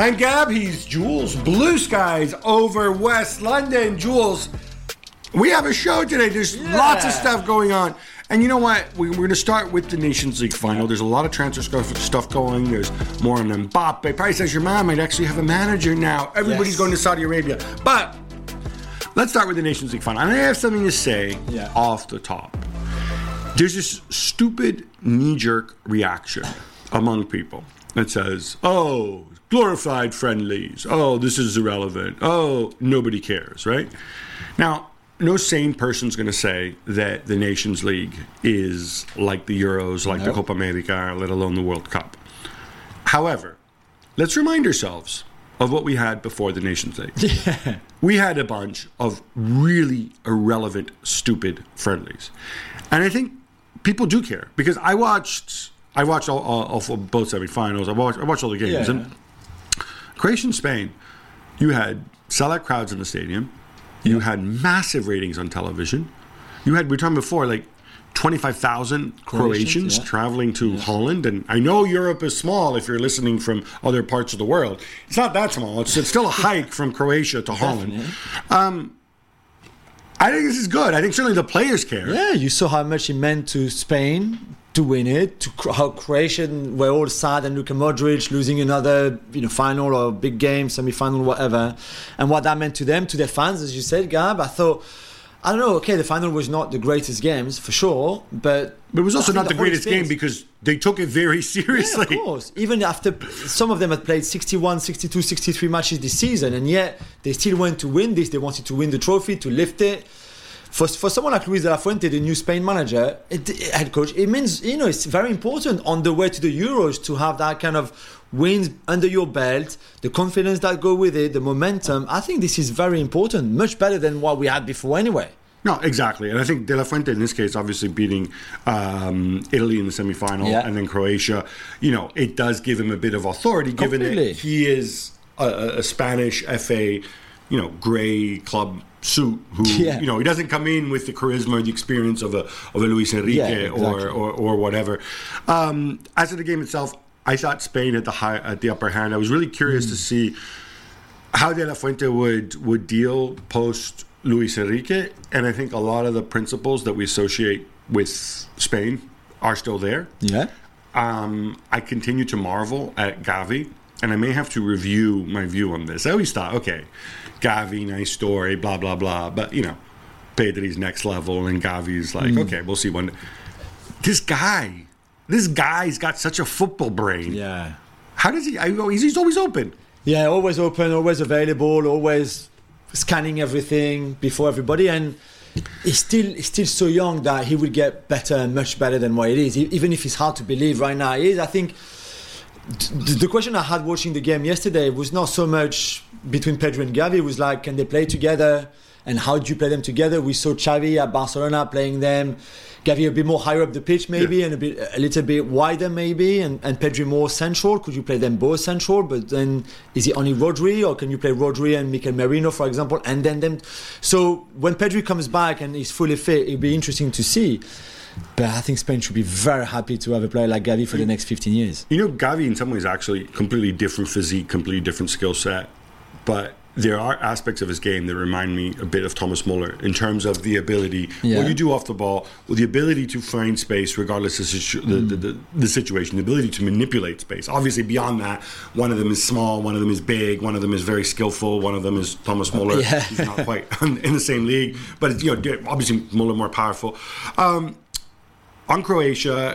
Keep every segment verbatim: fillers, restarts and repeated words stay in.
I'm Gab, he's Jules. Blue skies over West London. Jules, we have a show today. There's yeah. lots of stuff going on. And you know what? We, we're going to start with the Nations League final. There's a lot of transfer stuff going. There's more on Mbappe. Paris Saint-Germain might actually have a manager now. Everybody's yes. going to Saudi Arabia. But let's start with the Nations League final. And I have something to say yeah. off the top. There's this stupid knee-jerk reaction among people that says, oh, glorified friendlies. Oh, this is irrelevant. Oh, nobody cares, right? Now, no sane person's going to say that the Nations League is like the Euros, like nope. the Copa America, let alone the World Cup. However, let's remind ourselves of what we had before the Nations League. Yeah. We had a bunch of really irrelevant, stupid friendlies. And I think people do care, because I watched I watched all, all, all both semifinals. I watched, I watched all the games. Yeah. And Croatia and Spain, you had sellout crowds in the stadium. You yeah. had massive ratings on television. You had, we were talking before, like twenty-five thousand Croatians, Croatians yeah. traveling to yeah. Holland. And I know Europe is small if you're listening from other parts of the world. It's not that small. It's, it's still a hike from Croatia to Holland. Um, I think this is good. I think certainly the players care. Yeah, you saw how much it meant to Spain to win it, to how Croatian were all sad and Luka Modric losing another, you know, final or big game, semi-final, whatever, and what that meant to them, to their fans, as you said, Gab. I thought, I don't know, okay, the final was not the greatest games, for sure, but... But it was also not the, the greatest game because they took it very seriously. Yeah, of course. Even after some of them had played sixty-one, sixty-two, sixty-three matches this season, and yet they still went to win this. They wanted to win the trophy, to lift it. For for someone like Luis de la Fuente, the new Spain manager, it, head coach, it means, you know, it's very important on the way to the Euros to have that kind of wins under your belt, the confidence that go with it, the momentum. I think this is very important, much better than what we had before anyway. No, exactly. And I think De La Fuente, in this case, obviously beating um, Italy in the semifinal yeah. and then Croatia, you know, it does give him a bit of authority, given Completely. that he is a, a Spanish F A, you know, grey club suit who yeah. you know, he doesn't come in with the charisma or the experience of a of a Luis Enrique yeah, exactly. or, or or whatever. Um, as to the game itself, I thought Spain at the high at the upper hand. I was really curious mm. to see how De La Fuente would would deal post Luis Enrique, and I think a lot of the principles that we associate with Spain are still there. Yeah. Um, I continue to marvel at Gavi, and I may have to review my view on this. I always thought, okay, Gavi, nice story, blah, blah, blah. But, you know, Pedri's next level, and Gavi's like, mm. okay, we'll see when. This guy, this guy's got such a football brain. Yeah. How does he, I go, he's, he's always open. Yeah, always open, always available, always scanning everything before everybody. And he's still, he's still so young that he will get better and much better than what it is. Even if it's hard to believe right now, it is. I think the question I had watching the game yesterday was not so much between Pedri and Gavi. It was like, can they play together, and how do you play them together? We saw Xavi at Barcelona playing them, Gavi a bit more higher up the pitch maybe, yeah. and a bit a little bit wider maybe, and, and Pedri more central. Could you play them both central? But then is it only Rodri, or can you play Rodri and Mikel Merino, for example, and then them? So when Pedri comes back and is fully fit, it'll be interesting to see. But I think Spain should be very happy to have a player like Gavi for the next fifteen years. You know, Gavi in some ways actually completely different physique, completely different skill set. But there are aspects of his game that remind me a bit of Thomas Muller in terms of the ability, yeah. what you do off the ball, with the ability to find space regardless of situ- mm. the, the, the, the situation, the ability to manipulate space. Obviously, beyond that, one of them is small, one of them is big, one of them is very skillful, one of them is Thomas Muller. Yeah. He's not quite in the same league, but you know, obviously Muller more powerful. Um, on Croatia,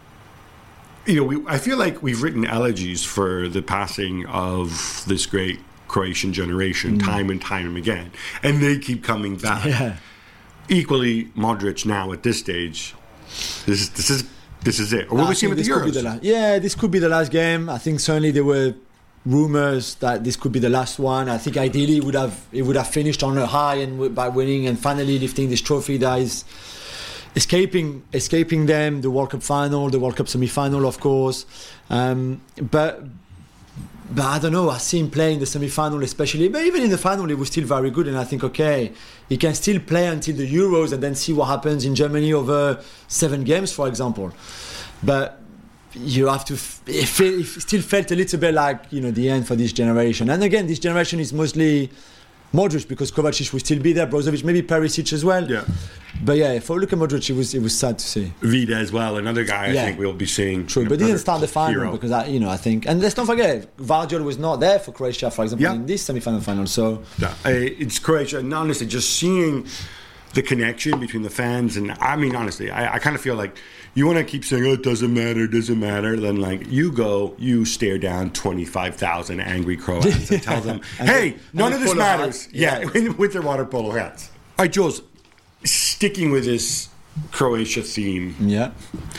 you know, we, I feel like we've written elegies for the passing of this great Croatian generation mm. time and time again, and they keep coming back. Yeah. Equally, Modric now at this stage, this is this is this is it. Or will we see him at the Euros? The la- yeah, this could be the last game. I think certainly there were rumors that this could be the last one. I think ideally it would have it would have finished on a high and by winning and finally lifting this trophy that is escaping escaping them, the World Cup final, the World Cup semi-final, of course. Um, but. But I don't know, I see him playing the semi-final especially, but even in the final he was still very good, and I think, okay, he can still play until the Euros and then see what happens in Germany over seven games, for example. But you have to. F- it, feel, it still felt a little bit like you know the end for this generation. And again, this generation is mostly Modric because Kovacic will still be there, Brozovic, maybe Perisic as well. Yeah. But yeah, if I look at Modric, it was it was sad to see. Vida as well, another guy I Yeah. think we'll be seeing. True, but he didn't start the final hero. because I, you know I think, and let's not forget, Vardiol was not there for Croatia, for example, Yeah. in this semi-final final. So Yeah, uh, it's Croatia, and honestly, just seeing the connection between the fans, and I mean, honestly, I, I kind of feel like you want to keep saying, "Oh, it doesn't matter, it doesn't matter." Then, like, you go, you stare down twenty-five thousand angry Croats and tell them, "Hey, none the of this polo matters." hats. Yeah, Yeah. with their water polo hats. All right, Jules, sticking with this Croatia theme. yeah,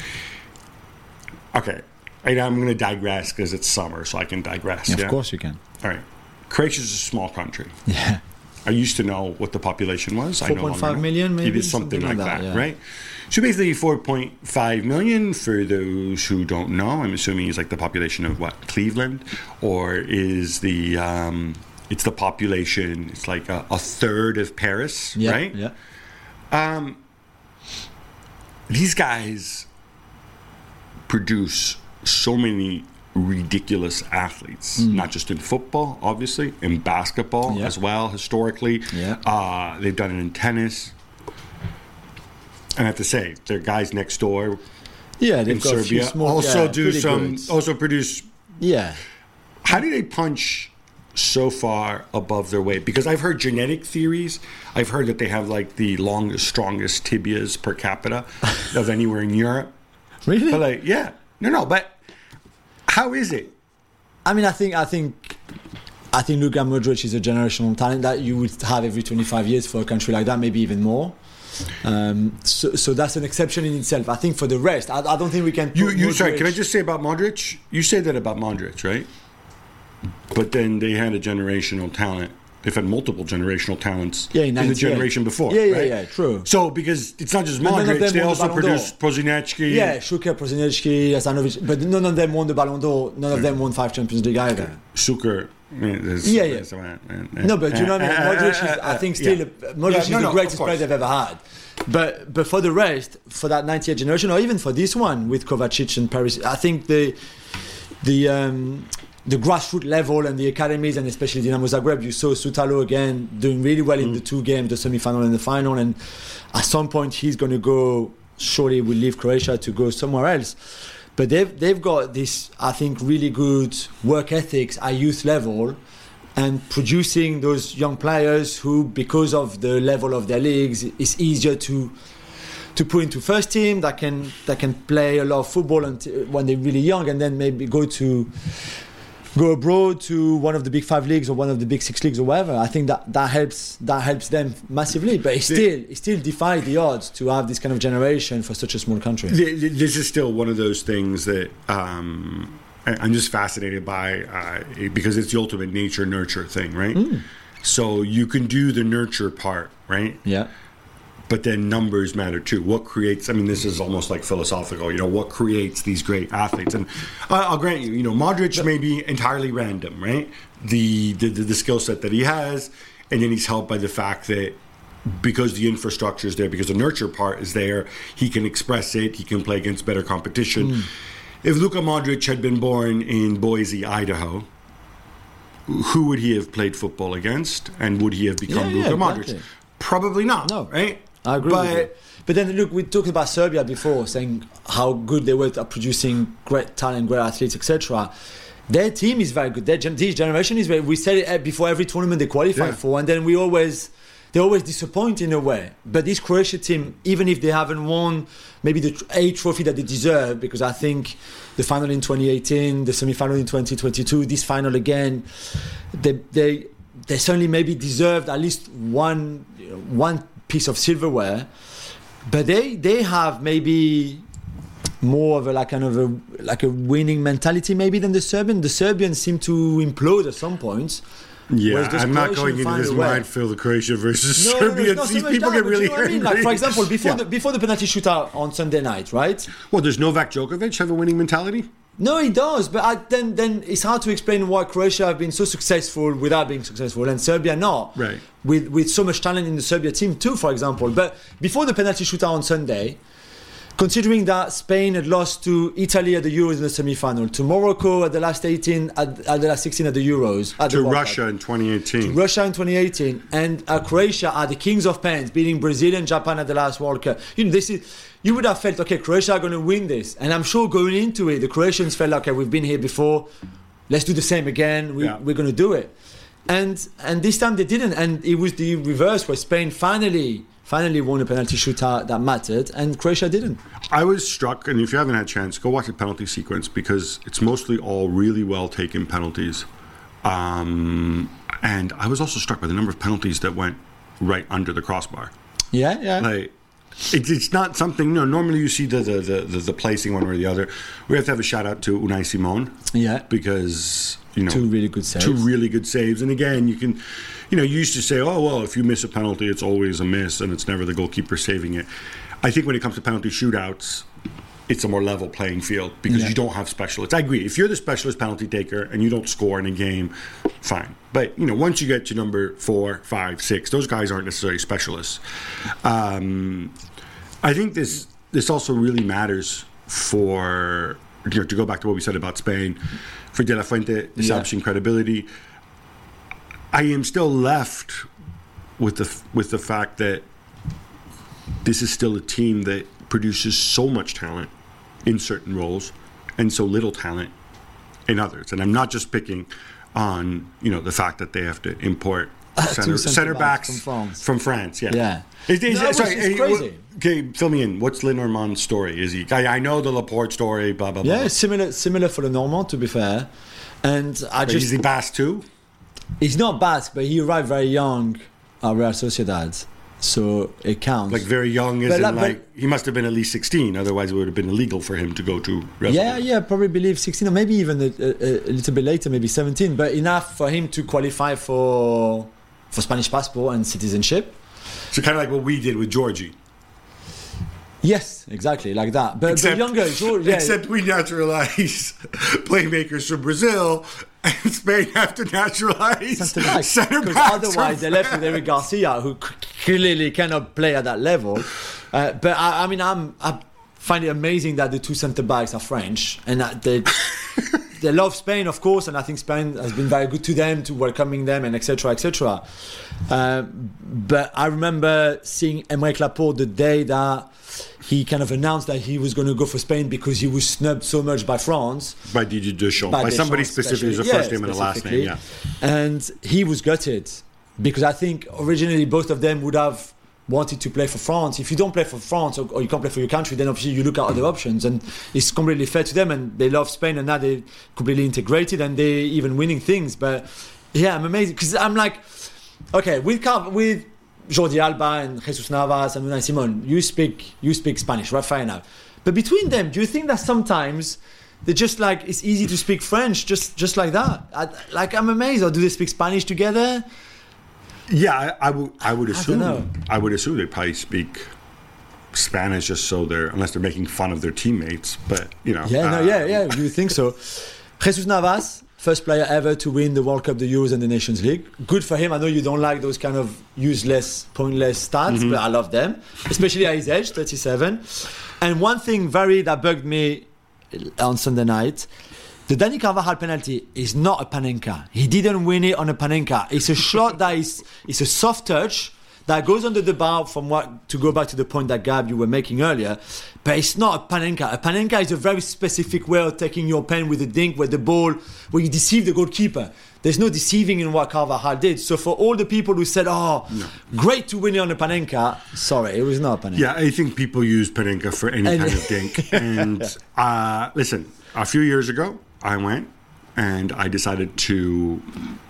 Okay, and I'm going to digress because it's summer, so I can digress. yeah, yeah? of course you can. All right, Croatia's a small country. Yeah, I used to know what the population was. I no longer 4.5 know. million, maybe? It is something, Something like like that, that, yeah. right? So basically, four point five million. For those who don't know, I'm assuming is like the population of what, Cleveland, or is the um, it's the population? It's like a, a third of Paris, yeah, right? yeah. These guys produce so many ridiculous athletes, not just in football, obviously, in basketball Yeah. as well, historically. Yeah. Uh, they've done it in tennis. And I have to say, their guys next door Yeah, in they've got a few Serbia small, also yeah, do pretty some, good. also produce. Yeah, How do they punch so far above their weight? Because I've heard genetic theories. I've heard that they have like the longest, strongest tibias per capita of anywhere in Europe. really. But like, yeah, no, no. But how is it? I mean, I think, I think, I think Luka Modric is a generational talent that you would have every twenty-five years for a country like that, maybe even more. Um, so, so that's an exception in itself. I think for the rest, I, I don't think we can. You, put you sorry. Modric- Can I just say about Modric? You say that about Modric, right? But then they had a generational talent. They've had multiple generational talents Yeah, in in the ninety-eight. generation before. Yeah, yeah, right? yeah, true. So because it's not just none of Modric, them they won the also Ballon produced d'Or. Prosinecki. Yeah, Schuker, Prosinecki, Asanovic, but none of them won the Ballon d'Or. None of them won five Champions League either. Suker. Yeah, yeah. No, but you know what I mean? Modric is, I think, still yeah. a, Modric Yeah, is no, the no, of greatest course. player they've ever had. But but for the rest, for that ninety-eight generation, or even for this one with Kovacic and Paris, I think the the um, the grassroots level and the academies, and especially Dinamo Zagreb, you saw Sutalo again doing really well in the two games, the semi-final and the final, and at some point he's going to go. Surely will leave Croatia to go somewhere else. But they've they've got this, I think, really good work ethics at youth level, and producing those young players who, because of the level of their leagues, it's easier to to put into first team that can that can play a lot of football until, when they're really young, and then maybe go to go abroad to one of the big five leagues or one of the big six leagues or whatever. I think that, that helps that helps them massively. But it still it still defies the odds to have this kind of generation for such a small country. This is still one of those things that um, I- I'm just fascinated by uh, because it's the ultimate nature nurture thing, right? Mm. So you can do the nurture part, right? Yeah. But then numbers matter too. What creates? I mean, this is almost like philosophical. You know, what creates these great athletes? And I- I'll grant you, you know, Modric may be entirely random, right? The the, the, the skill set that he has, and then he's helped by the fact that because the infrastructure is there, because the nurture part is there, he can express it. He can play against better competition. Mm. If Luka Modric had been born in Boise, Idaho, who would he have played football against, and would he have become Yeah, yeah, Luka Modric? exactly. Probably not. No. Right? I agree But with you. But then look, we talked about Serbia before, saying how good they were at producing great talent, great athletes, et cetera. Their team is very good. Their gen- this generation is very. We said it before every tournament they qualify Yeah. for, and then we always they always disappoint in a way. But this Croatia team, even if they haven't won maybe the tr- a trophy that they deserve, because I think the final in twenty eighteen, the semi-final in twenty twenty-two, this final again, they they they certainly maybe deserved at least one you know, one piece of silverware. But they they have maybe more of a like kind of a like a winning mentality maybe than the Serbian. The Serbians seem to implode at some points. Yeah, Whereas those I'm not Croatians going into find this a way. minefield of Croatia versus No, no, no, Serbia. it's not so These much people that, get but really you know what I mean? angry. Like, for example, before Yeah. the before the penalty shootout on Sunday night, right? Well, does Novak Djokovic have a winning mentality? No, he does, but I, then then it's hard to explain why Croatia have been so successful without being successful, and Serbia not. Right. With with so much talent in the Serbia team too, for example. But before the penalty shootout on Sunday, considering that Spain had lost to Italy at the Euros in the semi-final, to Morocco at the last eighteen, at, at the last sixteen at the Euros, at to the World Russia Cup, in twenty eighteen. to Russia in twenty eighteen, and uh, Croatia are the kings of pens, beating Brazil and Japan at the last World Cup. You know, this is you would have felt, okay, Croatia are going to win this, and I'm sure going into it, the Croatians felt like, okay, we've been here before, let's do the same again. We, Yeah. We're going to do it, and and this time they didn't, and it was the reverse where Spain finally. Finally won a penalty shootout that mattered, and Croatia didn't. I was struck, and if you haven't had a chance, go watch the penalty sequence because it's mostly all really well taken penalties. Um, and I was also struck by the number of penalties that went right under the crossbar. Yeah, yeah. Like, it, it's not something, you know, normally you see the, the, the, the, the placing one or the other. We have to have a shout out to Unai Simon. Yeah. Because, you know, Two really good saves. Two really good saves. And again, you can, you know, you used to say, oh, well, if you miss a penalty, it's always a miss and it's never the goalkeeper saving it. I think when it comes to penalty shootouts, it's a more level playing field because Yeah. you don't have specialists. I agree. If you're the specialist penalty taker and you don't score in a game, fine. But, you know, once you get to number four, five, six, those guys aren't necessarily specialists. Um, I think this this also really matters for, you know, to go back to what we said about Spain, for De La Fuente establishing Yeah. credibility. I am still left with the with the fact that this is still a team that produces so much talent in certain roles and so little talent in others. And I'm not just picking on, you know, the fact that they have to import center, Two center, centre backs backs from France. From France, yeah. Yeah. Is, is, No, that sorry, was- it's eh, crazy. what- okay, fill me in. What's Lenormand's story? Is he? I, I know the Laporte story. Blah blah blah. Yeah, similar similar for the Normand, to be fair. And I But just is he Basque too? he's not Basque, but he arrived very young at Real Sociedad, so it counts. Like very young, as But in like- like he must have been at least sixteen. Otherwise, it would have been illegal for him to go to. Real yeah, Sociedad. yeah, probably believe sixteen or maybe even a, a, a little bit later, maybe seventeen, but enough for him to qualify for for Spanish passport and citizenship. So kind of like what we did with Georgie. Yes, exactly, like that. But, but younger, George, yeah, Except we naturalize playmakers from Brazil, and Spain have to naturalize centre backs. center Because backs. otherwise from they're left with Eric Garcia, who c- clearly cannot play at that level. Uh, but I, I mean, I'm, I find it amazing that the two centre backs are French and that they they love Spain, of course, and I think Spain has been very good to them, to welcoming them, and et cetera, et cetera. Uh, but I remember seeing Aymeric Laporte the day that he kind of announced that he was going to go for Spain because he was snubbed so much by France. by Didier Deschamps, by, By somebody Deschamps specifically, the especially. first Yeah, name and the last name. Yeah. specifically. And he was gutted because I think originally both of them would have wanted to play for France. If you don't play for France or, or you can't play for your country, then obviously you look at other options, and it's completely fair to them. And they love Spain, and now they're completely integrated and they're even winning things. But yeah, I'm amazed because I'm like, okay, with Car- with Jordi Alba and Jesus Navas and Unai Simon, you speak you speak Spanish, right? Fair enough. But between them, do you think that sometimes they're just like it's easy to speak French, just just like that? I, like I'm amazed. Or do they speak Spanish together? Yeah, I, I would. I would don't assume. know. I would assume they probably speak Spanish just so they're, unless they're making fun of their teammates. But you know. Yeah, no, uh, yeah, yeah. You think so? Jesus Navas, first player ever to win the World Cup, the Euros, and the Nations League. Good for him. I know you don't like those kind of useless, pointless stats, Mm-hmm. but I love them, especially at his age, thirty-seven. And one thing very that bugged me on Sunday night. The Dani Carvajal penalty is not a Panenka. He didn't win it on a Panenka. It's a shot that is it's a soft touch that goes under the bar from what to go back to the point that Gab you were making earlier. But it's not a Panenka. A Panenka is a very specific way of taking your pen with a dink where the ball where you deceive the goalkeeper. There's no deceiving in what Carvajal did. So for all the people who said, oh, No. great to win it on a Panenka, sorry, it was not a Panenka. Yeah, I think people use Panenka for any And- kind of dink. And uh, listen, a few years ago, I went and I decided to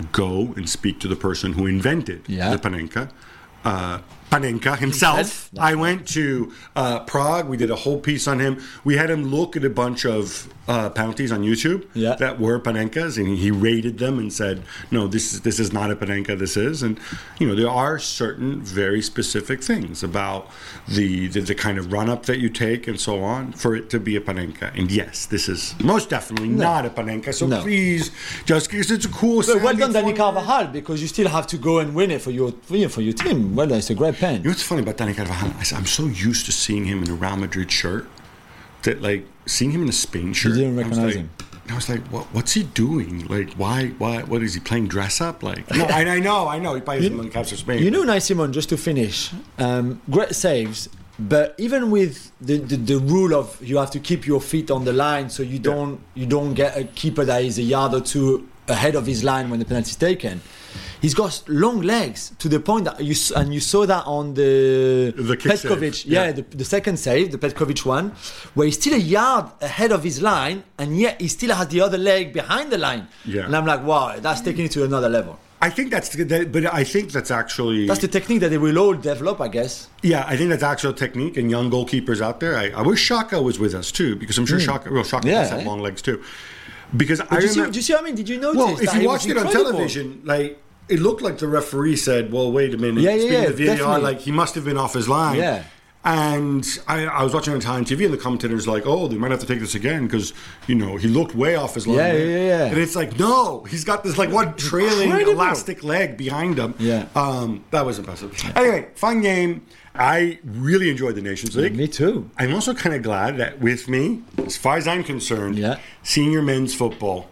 go and speak to the person who invented Yeah. the Panenka. Uh, Panenka himself. Himself? I went to uh, Prague. We did a whole piece on him. We had him look at a bunch of uh, penalties on YouTube Yeah. that were Panenkas, and he rated them and said, "No, this is this is not a Panenka. This is." And you know, there are certain very specific things about the the, the kind of run up that you take and so on for it to be a Panenka. And yes, this is most definitely not a Panenka. So No. please, just because it's a cool. But well done, sounding Dani formula. Carvajal, because you still have to go and win it for your for your, for your team. Well, it's a great pen. You know what's funny about Dani Carvajal? I- I'm so used to seeing him in a Real Madrid shirt that like seeing him in a Spain shirt. You didn't I was recognize like, him. I was like, what, what's he doing? Like, why, why, what is he playing dress up? Like, no, I, I know, I know, he plays in the caps of Spain. You know, Unai Simon, just to finish, um, great saves, but even with the, the, the rule of you have to keep your feet on the line, so you don't you don't get a keeper that is a yard or two ahead of his line when the penalty is taken. He's got long legs to the point that you s- and you saw that on the, The kick Petkovic, save. yeah, Yeah. the, the second save, the Petkovic one, where he's still a yard ahead of his line, and yet he still has the other leg behind the line. Yeah. And I'm like, wow, that's taking it to another level. I think that's, that, but I think that's actually That's the technique that they will all develop, I guess. yeah. I think that's actual technique, and young goalkeepers out there. I, I wish Shaka was with us too, because I'm sure Shaka, well, Shaka Hmm. Yeah, does have eh? long legs too. Because I Did you, see, remember, do you see what I mean? Did you notice well, that if you it was watched it on incredible? television, like it looked like the referee said, "Well, wait a minute." Yeah, yeah, Speaking yeah, of V A R, definitely. like he must have been off his line. Yeah. And I, I was watching on Italian T V, and the commentator's like, "Oh, they might have to take this again because you know he looked way off his line." Yeah, there." yeah, yeah. And it's like, no, he's got this like one trailing Incredible. elastic leg behind him. Yeah. um, that was impressive. Anyway, fun game. I really enjoyed the Nations League. Me too. I'm also kind of glad that with me, as far as I'm concerned, Yeah. senior men's football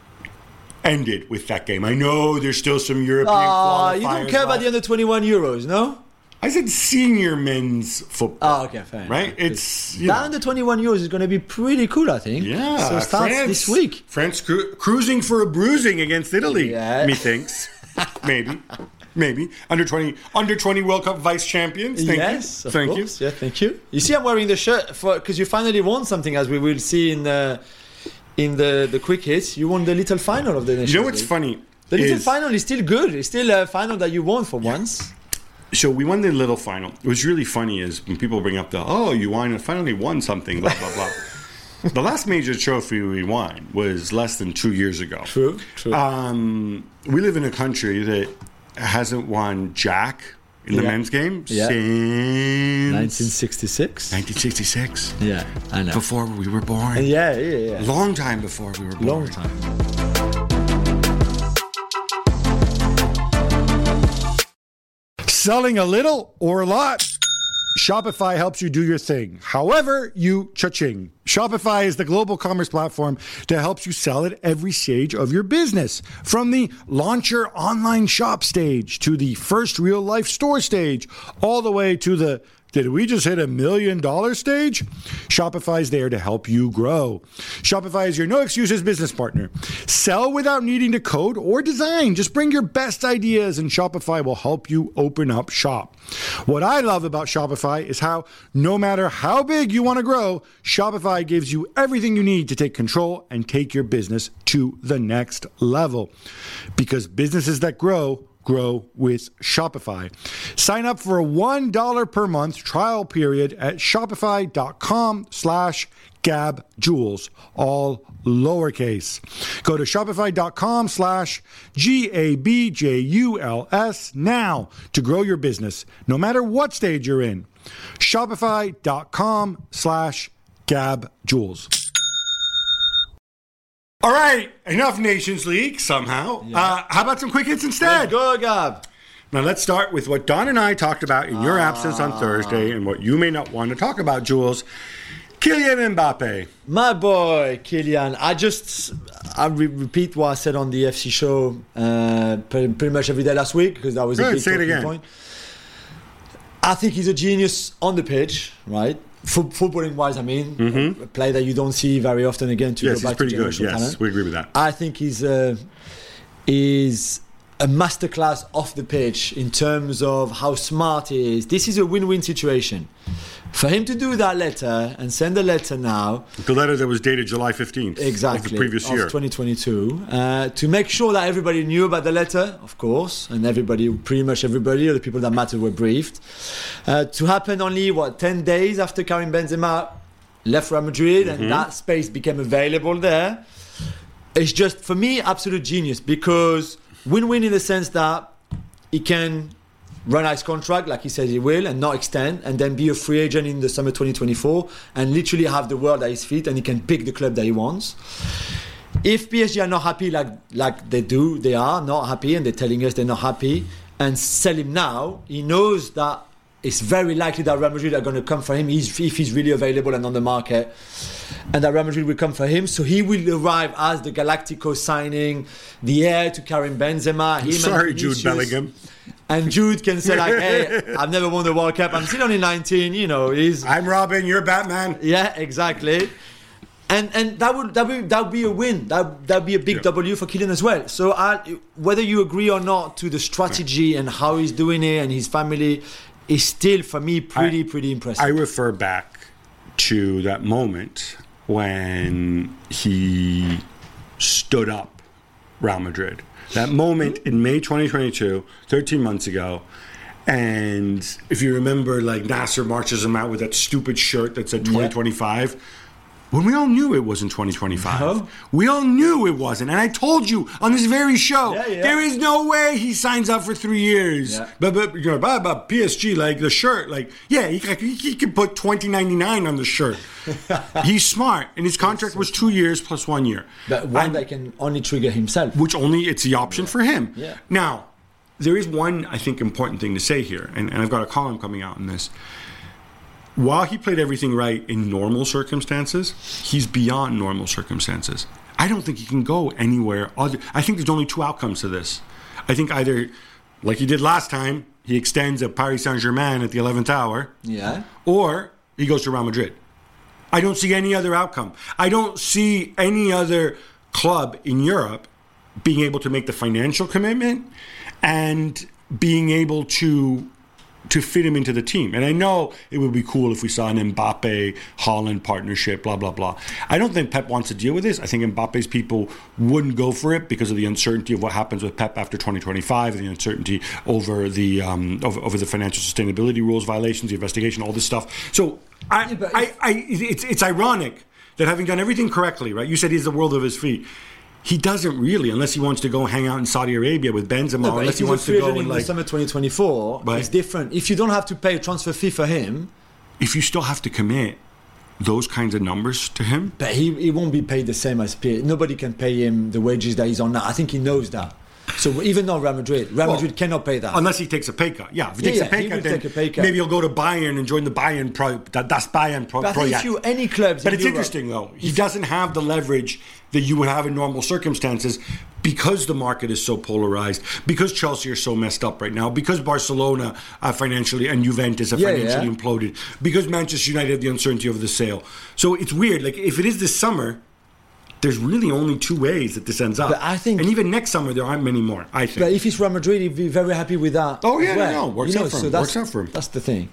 ended with that game. I know there's still some European Ah, qualifiers. you don't care about left. the under twenty-one Euros, no? I said senior men's football. Oh, okay, fair enough. Right? It's you That know, under twenty-one Euros is going to be pretty cool, I think. yeah. So it starts France, this week. France cru- cruising for a bruising against Italy. Yeah. Methinks, maybe, maybe under twenty under twenty World Cup vice champions. Thank yes, you. of Thank course. you. Yeah, thank you. You see, I'm wearing the shirt for because you finally won something, as we will see in the in the the quick hits. You won the little final of the Nations You know what's League. funny? The little is- final is still good. It's still a final that you won for once. So we won the little final. It was really funny is when people bring up the, oh, you won and finally won something, blah, blah, blah. The last major trophy we won was less than two years ago. True, true. Um, we live in a country that hasn't won Jack in the Yeah. men's game Yeah. since nineteen sixty-six. nineteen sixty-six. Yeah, I know. Before we were born. Yeah, yeah, yeah. Long time before we were born. Long time. Selling a little or a lot? Shopify helps you do your thing. However, you cha-ching. Shopify is the global commerce platform that helps you sell at every stage of your business. From the launch your online shop stage to the first real life store stage, all the way to the did we just hit a million dollar stage? Shopify is there to help you grow. Shopify is your no excuses business partner. Sell without needing to code or design. Just bring your best ideas and Shopify will help you open up shop. What I love about Shopify is how no matter how big you want to grow, Shopify gives you everything you need to take control and take your business to the next level. Because businesses that grow grow with Shopify. Sign up for a one dollar per month trial period at shopify.com slash gabjules, all lowercase. Go to shopify.com slash G-A-B-J-U-L-S now to grow your business, no matter what stage you're in. Shopify.com slash gabjules. All right, enough Nations League somehow. Yeah. Uh, how about some quick hits instead? Let's go, Gab. Now let's start with what Don and I talked about in your ah. absence on Thursday and what you may not want to talk about, Jules. Kylian Mbappe. My boy, Kylian. I just, I re- repeat what I said on the F C show uh, pretty, pretty much every day last week because that was Good, a big say it talking again. point. I think he's a genius on the pitch, right? F- footballing wise, I mean, mm-hmm. a play that you don't see very often again. To yes, go he's back pretty to good. Yes, talent. we agree with that. I think he's uh, is a masterclass off the pitch in terms of how smart he is. This is a win-win situation. For him to do that letter and send a letter now, the letter that was dated July fifteenth, exactly, of the previous year, of twenty twenty-two, uh, to make sure that everybody knew about the letter, of course, and everybody, pretty much everybody, or the people that mattered, were briefed. Uh, to happen only what ten days after Karim Benzema left Real Madrid, mm-hmm. and that space became available there. It's just, for me, absolute genius, because win-win in the sense that he can run his contract like he says he will and not extend, and then be a free agent in the summer twenty twenty-four and literally have the world at his feet, and he can pick the club that he wants. If P S G are not happy like like they do, they are not happy and they're telling us they're not happy, and sell him now, he knows that it's very likely that Real Madrid are going to come for him if he's really available and on the market, and that Real Madrid will come for him. So he will arrive as the Galactico signing, the heir to Karim Benzema. Him Sorry, and Jude Bellingham. And Jude can say like, hey, I've never won the World Cup. I'm still only nineteen. You know, he's I'm Robin. You're Batman. Yeah, exactly. And and that would that would that would be a win. That that would be a big yeah. W for Kylian as well. So I, whether you agree or not to the strategy and how he's doing it and his family, is still for me pretty I, pretty impressive. I refer back to that moment when he stood up Real Madrid. That moment in May twenty twenty-two, thirteen months ago. And if you remember, like Nasser marches him out with that stupid shirt that said twenty twenty-five. Yeah. When we all knew it wasn't twenty twenty-five. No. We all knew it wasn't. And I told you on this very show, yeah, yeah. there is no way he signs up for three years. Yeah. But, but, you know, but, but P S G, like the shirt, like, yeah, he, he, he could put twenty ninety-nine on the shirt. He's smart. And his contract was two years plus one year. But one that can only trigger himself. Which only, it's the option yeah. for him. Yeah. Now, there is one, I think, important thing to say here. And, and I've got a column coming out on this. While he played everything right in normal circumstances, he's beyond normal circumstances. I don't think he can go anywhere other. I think there's only two outcomes to this. I think either, like he did last time, he extends at Paris Saint-Germain at the eleventh hour. Yeah. Or he goes to Real Madrid. I don't see any other outcome. I don't see any other club in Europe being able to make the financial commitment and being able to to fit him into the team. And I know it would be cool if we saw an Mbappe Haaland partnership, blah, blah, blah. I don't think Pep wants to deal with this. I think Mbappe's people wouldn't go for it because of the uncertainty of what happens with Pep after twenty twenty-five, and the uncertainty over the um, over, over the financial sustainability rules violations, the investigation, all this stuff. So I, yeah, I, I, it's, it's ironic that having done everything correctly, right? You said he's the world of his feet. He doesn't really, unless he wants to go hang out in Saudi Arabia with Benzema, no, unless he wants to go in like summer twenty twenty-four. Right. It's different. If you don't have to pay a transfer fee for him, if you still have to commit those kinds of numbers to him, but he he won't be paid the same as P S G. Nobody can pay him the wages that he's on now. I think he knows that. So even though Real Madrid, Real well, Madrid cannot pay that unless he takes a pay cut. Yeah, if he yeah, takes yeah, a, pay he cut, then take a pay cut, maybe he'll go to Bayern and join the Bayern pro. That, that's Bayern pro. But I think if you any clubs, but in it's Europe, interesting though. He doesn't have the leverage that you would have in normal circumstances because the market is so polarized, because Chelsea are so messed up right now, because Barcelona uh, financially and Juventus are yeah, financially yeah. imploded, because Manchester United have the uncertainty over the sale. So it's weird. Like if it is this summer, there's really only two ways that this ends up. But I think, and even next summer, there aren't many more, I think. But if it's Real Madrid, he'd be very happy with that. Oh, yeah, well. no, no, works you know, out for him. So that's, works out for him. That's the thing.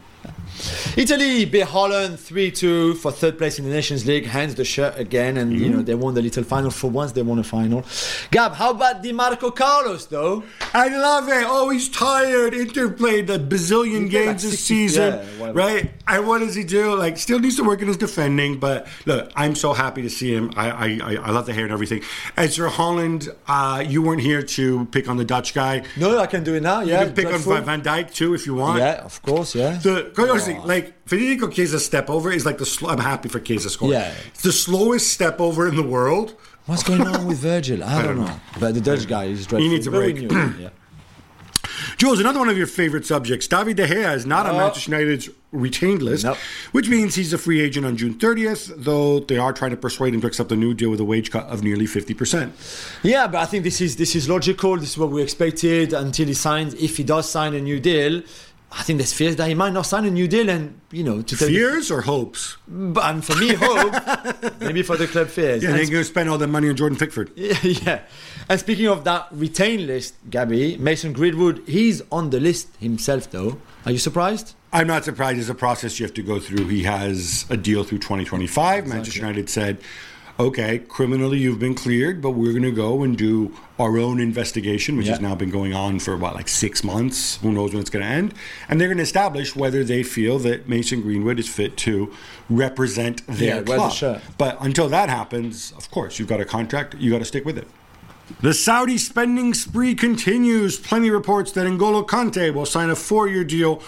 Italy beat Holland three two for third place in the Nations League, hands the shirt again, and mm-hmm. you know they won the little final. For once they won a final. Gab, how about Di Marco Carlos though? I love it. Oh, he's tired. Inter played the bazillion games like this season, yeah, right? And what does he do? Like, still needs to work in his defending, but look, I'm so happy to see him. I I, I love the hair and everything. As for Holland, uh, you weren't here to pick on the Dutch guy. No, I can do it now. Yeah, you can pick dreadful. on Van Dijk too if you want. Yeah, of course. Yeah. The honestly, oh. like Federico Chiesa's step over is like the. Sl- I'm happy for Chiesa scoring. Yeah, it's the slowest step over in the world. What's going on with Virgil? I, I don't, don't know. know. But the Dutch guy is dreadful. He needs a break. Yeah. Jules, another one of your favorite subjects. David De Gea is not oh. on Manchester United's retained list, nope. which means he's a free agent on June thirtieth, though they are trying to persuade him to accept a new deal with a wage cut of nearly fifty percent. Yeah, but I think this is this is logical. This is what we expected until he signs. If he does sign a new deal, I think there's fears that he might not sign a new deal, and you know, to fears or hopes. But and for me, hope. Maybe for the club, fears. Yeah, they're going to spend all the money on Jordan Pickford. Yeah, yeah. And speaking of that retained list, Gabby, Mason Greenwood, he's on the list himself, though. Are you surprised? I'm not surprised. It's a process you have to go through. He has a deal through twenty twenty-five. Exactly. Manchester United said, okay, criminally you've been cleared, but we're going to go and do our own investigation, which yeah. has now been going on for, what, like six months? Who knows when it's going to end? And they're going to establish whether they feel that Mason Greenwood is fit to represent their yeah, club. The but until that happens, of course, you've got a contract, you got to stick with it. The Saudi spending spree continues. Plenty reports that N'Golo Kante will sign a four-year deal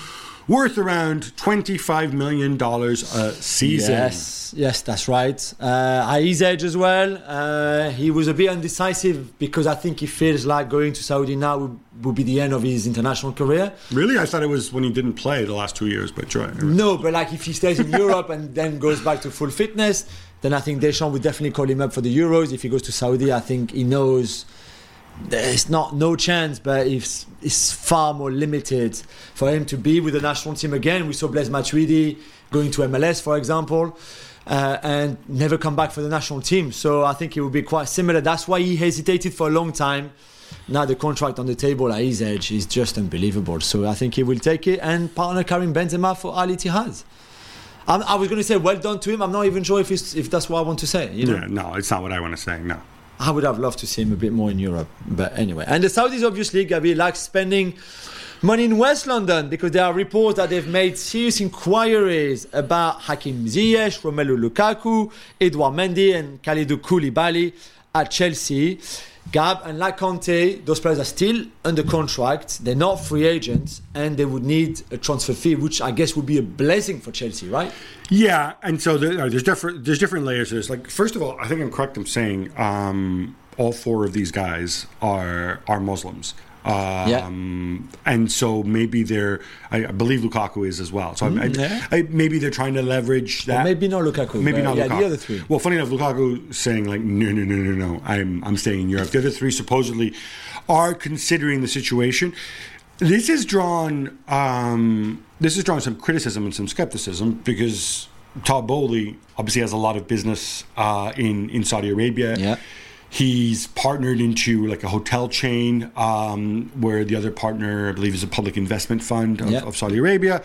worth around twenty-five million dollars a season. Yes, yes, that's right. Uh, at his age as well, uh, he was a bit undecisive because I think he feels like going to Saudi now would, would be the end of his international career. Really? I thought it was when he didn't play the last two years, but try. No, but like if he stays in Europe and then goes back to full fitness, then I think Deschamps would definitely call him up for the Euros. If he goes to Saudi, I think he knows there's not no chance, but it's, it's far more limited for him to be with the national team again. We saw Blaise Matuidi going to M L S, for example, uh, and never come back for the national team. So I think it would be quite similar. That's why he hesitated for a long time. Now the contract on the table at his age is just unbelievable. So I think he will take it and partner Karim Benzema for Al Ittihad. I'm, I was going to say well done to him. I'm not even sure if it's, if that's what I want to say. You know? Yeah, no, it's not what I want to say. No. I would have loved to see him a bit more in Europe. But anyway. And the Saudis, obviously, Gabi, like spending money in West London because there are reports that they've made serious inquiries about Hakim Ziyech, Romelu Lukaku, Edouard Mendy and Kalidou Koulibaly at Chelsea. Gab, and like Conte, those players are still under contract. They're not free agents, and they would need a transfer fee, which I guess would be a blessing for Chelsea, right? Yeah, and so there, uh, there's different there's different layers to this. Like, first of all, I think I'm correct in saying um, all four of these guys are are Muslims. Um, yeah. And so maybe they're, I, I believe Lukaku is as well. So mm, I, yeah. I, maybe they're trying to leverage that. Well, maybe not Lukaku. Maybe not yeah, Lukaku. The other three. Well, funny enough, Lukaku saying like, no, no, no, no, no, I'm I'm staying in Europe. The other three supposedly are considering the situation. This has drawn um, this has drawn some criticism and some skepticism because Todd Bowley obviously has a lot of business uh, in in Saudi Arabia. Yeah. He's partnered into like a hotel chain um, where the other partner, I believe, is a public investment fund of, yep. of Saudi Arabia.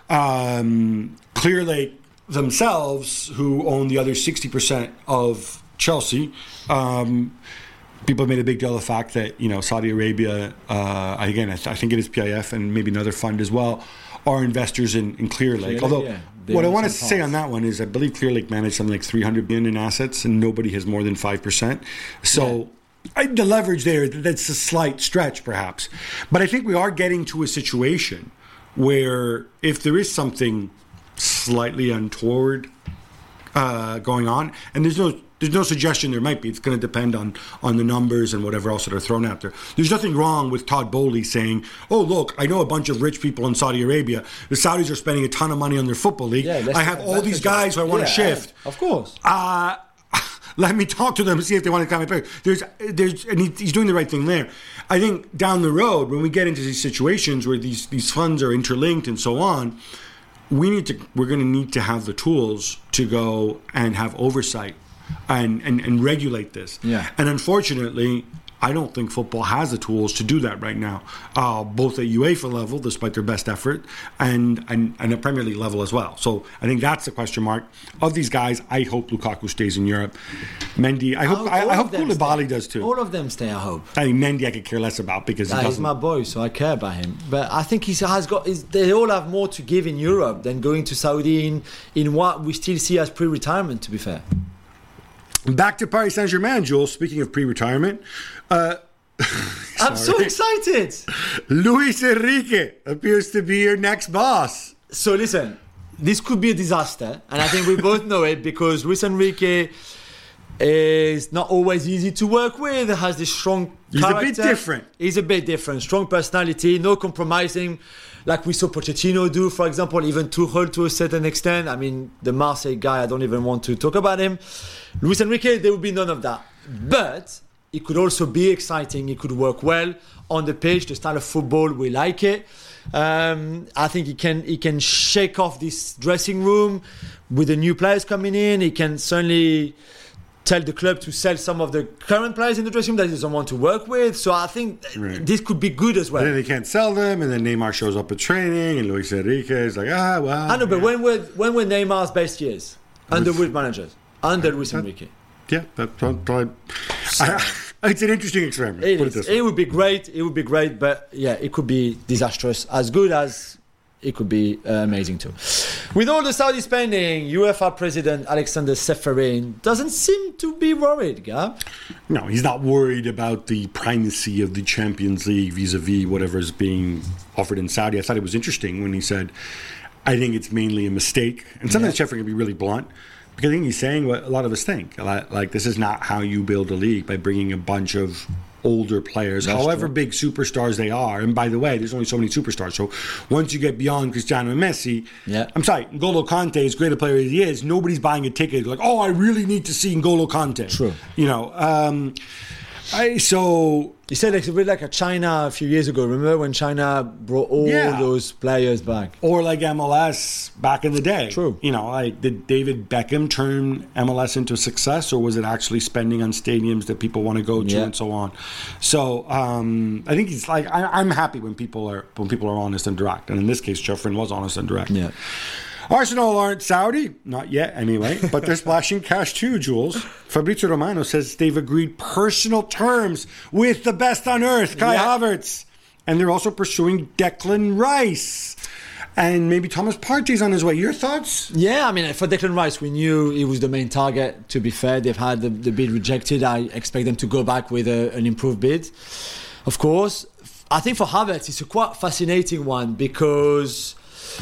Um, Clearlake themselves, who own the other sixty percent of Chelsea, um, people have made a big deal of the fact that, you know, Saudi Arabia, uh, again, I, th- I think it is P I F and maybe another fund as well, are investors in, in Clearlake. Clearlake Although, yeah. what I want to say on that one is I believe Clearlake managed something like three hundred billion in assets and nobody has more than five percent. So yeah. I, the leverage there, that's a slight stretch perhaps. But I think we are getting to a situation where if there is something slightly untoward uh, going on, and there's no There's no suggestion there might be. It's going to depend on, on the numbers and whatever else that are thrown out there. There's nothing wrong with Todd Bowley saying, oh, look, I know a bunch of rich people in Saudi Arabia. The Saudis are spending a ton of money on their football league. Yeah, I have all these guys who I want yeah, to shift. Of course. Uh, let me talk to them and see if they want to come in. There's, there's, and he, he's doing the right thing there. I think down the road, when we get into these situations where these, these funds are interlinked and so on, we need to, we're going to need to have the tools to go and have oversight And, and, and regulate this. Yeah. And unfortunately, I don't think football has the tools to do that right now, uh, both at UEFA level, despite their best effort, and, and, and at Premier League level as well. So I think that's the question mark. Of these guys, I hope Lukaku stays in Europe. Mendy, I hope I, I hope Koulibaly does too. All of them stay, I hope. I mean, Mendy I could care less about because nah, he he's my boy, so I care about him. But I think he has got. They all have more to give in Europe than going to Saudi in, in what we still see as pre-retirement, to be fair. Back to Paris Saint-Germain, Jules. Speaking of pre-retirement, uh, I'm so excited. Luis Enrique appears to be your next boss. So listen, this could be a disaster, and I think we both know it because Luis Enrique is not always easy to work with. Has this strong He's character. a bit different. He's a bit different. Strong personality, no compromising. Like we saw Pochettino do, for example, even Tuchel to a certain extent. I mean, the Marseille guy, I don't even want to talk about him. Luis Enrique, there will be none of that. But it could also be exciting. It could work well on the pitch. The style of football, we like it. Um, I think he can he can shake off this dressing room with the new players coming in. He can certainly tell the club to sell some of the current players in the dressing room that he doesn't want to work with. So I think right. this could be good as well. And then they can't sell them, and then Neymar shows up at training, and Luis Enrique is like, ah, well. I know, yeah. but when were when were Neymar's best years under which managers? Under Luis Enrique. Yeah, that, that, that, I, it's an interesting experiment. It, Put is. it, this it would be great. It would be great, but yeah, it could be disastrous. As good as it could be uh, amazing too. With all the Saudi spending, UEFA President Alexander Seferin doesn't seem to be worried, Gab. No, he's not worried about the primacy of the Champions League vis-a-vis whatever is being offered in Saudi. I thought it was interesting when he said, I think it's mainly a mistake. And sometimes yeah. Seferin can be really blunt, because I think he's saying what a lot of us think. Like, this is not how you build a league, by bringing a bunch of older players, That's however true. big superstars they are. And by the way, there's only so many superstars. So once you get beyond Cristiano and Messi, yeah. I'm sorry, N'Golo Kante, as great a player as he is, nobody's buying a ticket like, oh, I really need to see N'Golo Kante. True. You know, um, I, so... You said it's a bit like a China a few years ago. Remember when China brought all yeah. those players back? Or like M L S back in the day. True. You know, like, did David Beckham turn M L S into a success, or was it actually spending on stadiums that people want to go to yeah. and so on? So um, I think it's like I, I'm happy when people are when people are honest and direct, and in this case, Seferin was honest and direct. Yeah. Arsenal aren't Saudi, not yet anyway, but they're splashing cash too, Jules. Fabrizio Romano says they've agreed personal terms with the best on earth, Kai yeah. Havertz. And they're also pursuing Declan Rice. And maybe Thomas Partey's on his way. Your thoughts? Yeah, I mean, for Declan Rice, we knew he was the main target. To be fair, they've had the, the bid rejected. I expect them to go back with a, an improved bid. Of course, I think for Havertz, it's a quite fascinating one, because...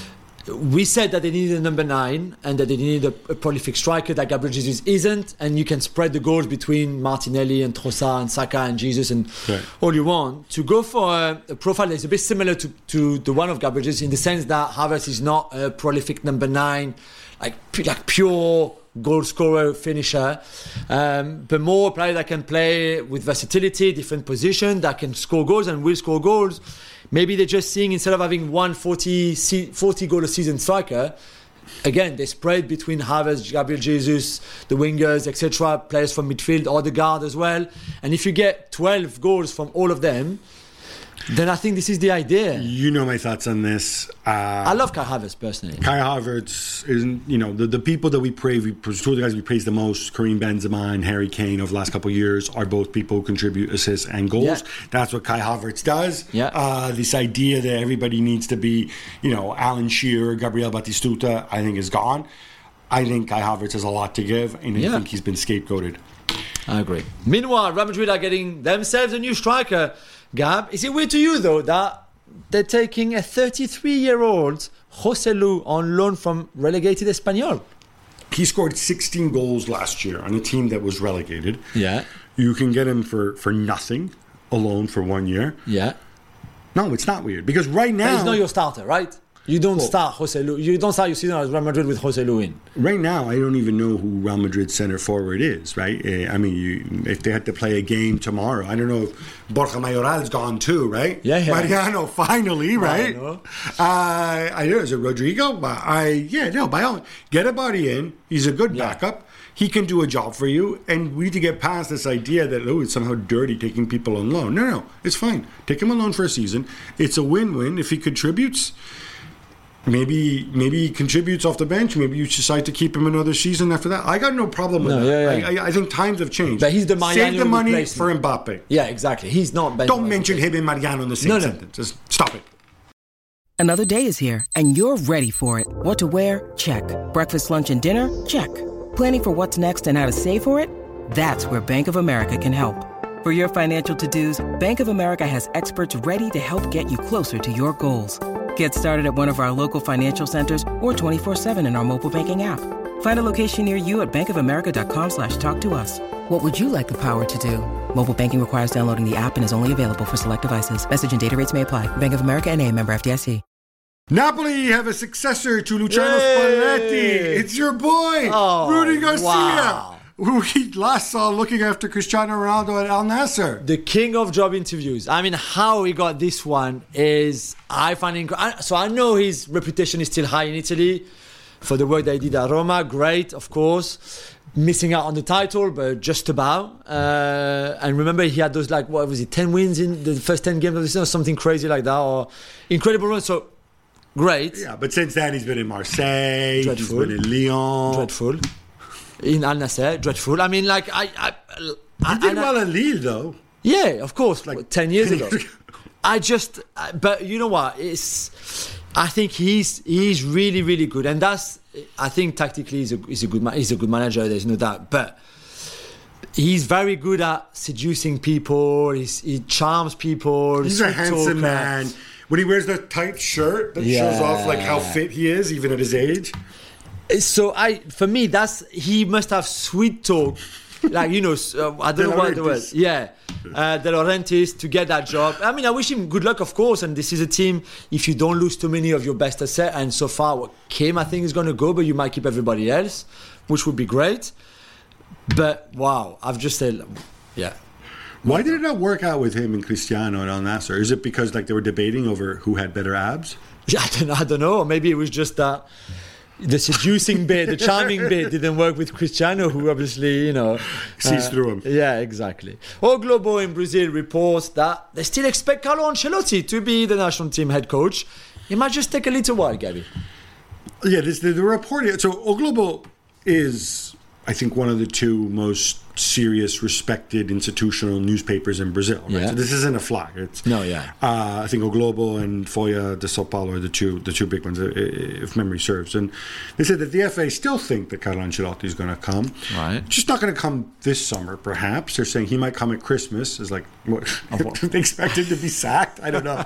we said that they needed a number nine and that they needed a, a prolific striker that Gabriel Jesus isn't, and you can spread the goals between Martinelli and Trossard and Saka and Jesus and right. all you want. To go for a, a profile that's a bit similar to, to the one of Gabriel Jesus, in the sense that Havertz is not a prolific number nine, like like pure goal scorer, finisher, um, but more a player that can play with versatility, different position, that can score goals and will score goals. Maybe they're just seeing, instead of having one forty, forty goal a season striker, again, they spread between Havertz, Gabriel Jesus, the wingers, et cetera, players from midfield, Odegaard as well. And if you get twelve goals from all of them, then I think this is the idea. You know my thoughts on this. Uh, I love Kai Havertz personally. Kai Havertz is, you know, the, the people that we praise, we, two of the guys we praise the most, Karim Benzema and Harry Kane over the last couple of years, are both people who contribute assists and goals. Yeah. That's what Kai Havertz does. Yeah. Uh, this idea that everybody needs to be, you know, Alan Shearer, Gabriel Batistuta, I think is gone. I think Kai Havertz has a lot to give, and I yeah. think he's been scapegoated. I agree. Meanwhile, Real Madrid are getting themselves a new striker. Gab, is it weird to you though that they're taking a thirty-three-year-old Joselu on loan from relegated Espanyol? He scored sixteen goals last year on a team that was relegated. Yeah. You can get him for, for nothing, alone for one year. Yeah. No, it's not weird, because right now... But he's not your starter, right? You don't well, start Joselu. You don't start your season as Real Madrid with Joselu in. Right now, I don't even know who Real Madrid's center forward is, right? Uh, I mean, you, if they had to play a game tomorrow, I don't know if Borja Mayoral's gone too, right? Yeah, yeah. Mariano, finally, right? Mariano. Uh, I know, is it Rodrigo? But I, yeah, no, by all get a body in. He's a good yeah. backup. He can do a job for you, and we need to get past this idea that, oh, it's somehow dirty taking people on loan. No, no, it's fine. Take him on loan for a season. It's a win-win if he contributes. Maybe maybe he contributes off the bench. Maybe you decide to keep him another season after that. I got no problem with no, that. Yeah, yeah. I, I think times have changed. But he's the Mariano Save the money replacement. for Mbappe. Yeah, exactly. He's not... Don't mention him and Mariano in the same no, no. sentence. Just stop it. Another day is here, and you're ready for it. What to wear? Check. Breakfast, lunch, and dinner? Check. Planning for what's next and how to save for it? That's where Bank of America can help. For your financial to-dos, Bank of America has experts ready to help get you closer to your goals. Get started at one of our local financial centers or twenty-four seven in our mobile banking app. Find a location near you at bankofamerica.com slash talk to us. What would you like the power to do? Mobile banking requires downloading the app and is only available for select devices. Message and data rates may apply. Bank of America N A, member F D I C. Napoli have a successor to Luciano Yay! Spalletti. It's your boy, oh, Rudy Garcia. Wow. Who we last saw looking after Cristiano Ronaldo at Al Nassr. The king of job interviews. I mean, how he got this one is, I find incredible. So I know his reputation is still high in Italy for the work that he did at Roma. Great, of course. Missing out on the title, but just about. Uh, and remember, he had those, like, what was it, ten wins in the first ten games of the season, or something crazy like that, or incredible run. So, great. Yeah, but since then, he's been in Marseille, Dreadful. he's been in Lyon. Dreadful. In Al Nassr, dreadful. I mean, like, I... I, I he did I, well at Lille, though. Yeah, of course, like ten years ago. I just... but you know what? It's I think he's he's really really good, and that's I think tactically he's a he's a good ma- he's a good manager. There's no doubt, but he's very good at seducing people. He's, he charms people. He's a handsome man. When he wears the tight shirt that Yeah. shows off like how fit he is, even at his age. So I, for me, that's he must have sweet talk, like you know, uh, I don't De know what the word. Laurentiis. Yeah, uh, De Laurentiis to get that job. I mean, I wish him good luck, of course. And this is a team. If you don't lose too many of your best assets, and so far, what Kim I think is going to go, but you might keep everybody else, which would be great. But wow, I've just said, yeah. Why did it not work out with him and Cristiano and Al Nassr? Is it because like they were debating over who had better abs? Yeah, I don't, I don't know. Maybe it was just that the seducing bit, the charming bit didn't work with Cristiano, who obviously, you know... Sees uh, through him. Yeah, exactly. O Globo in Brazil reports that they still expect Carlo Ancelotti to be the national team head coach. It might just take a little while, Gabby. Yeah, this, the, the report. So O Globo is, I think, one of the two most serious, respected institutional newspapers in Brazil. Right? Yeah. So this isn't a flag. It's No, yeah. Uh, I think O Globo and Folha de São Paulo are the two the two big ones, i- i- if memory serves. And they said that the F A still think that Carlo Ancelotti is going to come. Right. Just not going to come this summer, perhaps. They're saying he might come at Christmas. Is like, what? what? They expect him to be sacked? I don't know.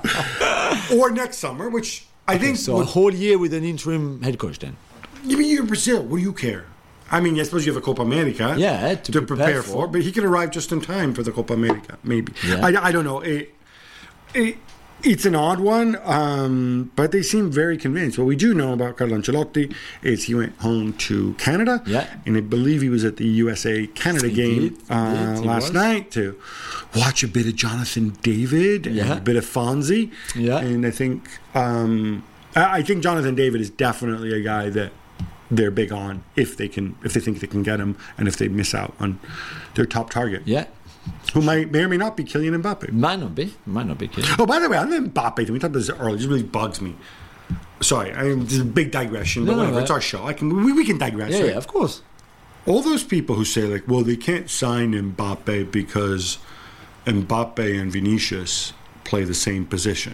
Or next summer, which I think. So a would- whole year with an interim head coach then. You mean you're in Brazil? What do you care? I mean, I suppose you have a Copa America Yeah, to to, prepare prepare, for. for, but he can arrive just in time for the Copa America, maybe. Yeah. I, I don't know. It, it, it's an odd one, um, but they seem very convinced. What we do know about Carlo Ancelotti is he went home to Canada, Yeah. and I believe he was at the U S A Canada He game did, he uh, did, he last was. night to watch a bit of Jonathan David and Yeah. a bit of Fonzie. Yeah. And I think um, I, I think Jonathan David is definitely a guy that they're big on if they can if they think they can get him and if they miss out on their top target, Yeah. who might may or may not be Kylian Mbappe. Might not be. Might not be kidding. Oh, by the way, on the Mbappe thing, we talked about this earlier. This really bugs me. Sorry, I mean, this is a big digression, but No, no, whatever. right. It's our show. I can we, we can digress. Yeah, right? yeah, of course. All those people who say like, well, they can't sign Mbappe because Mbappe and Vinicius play the same position.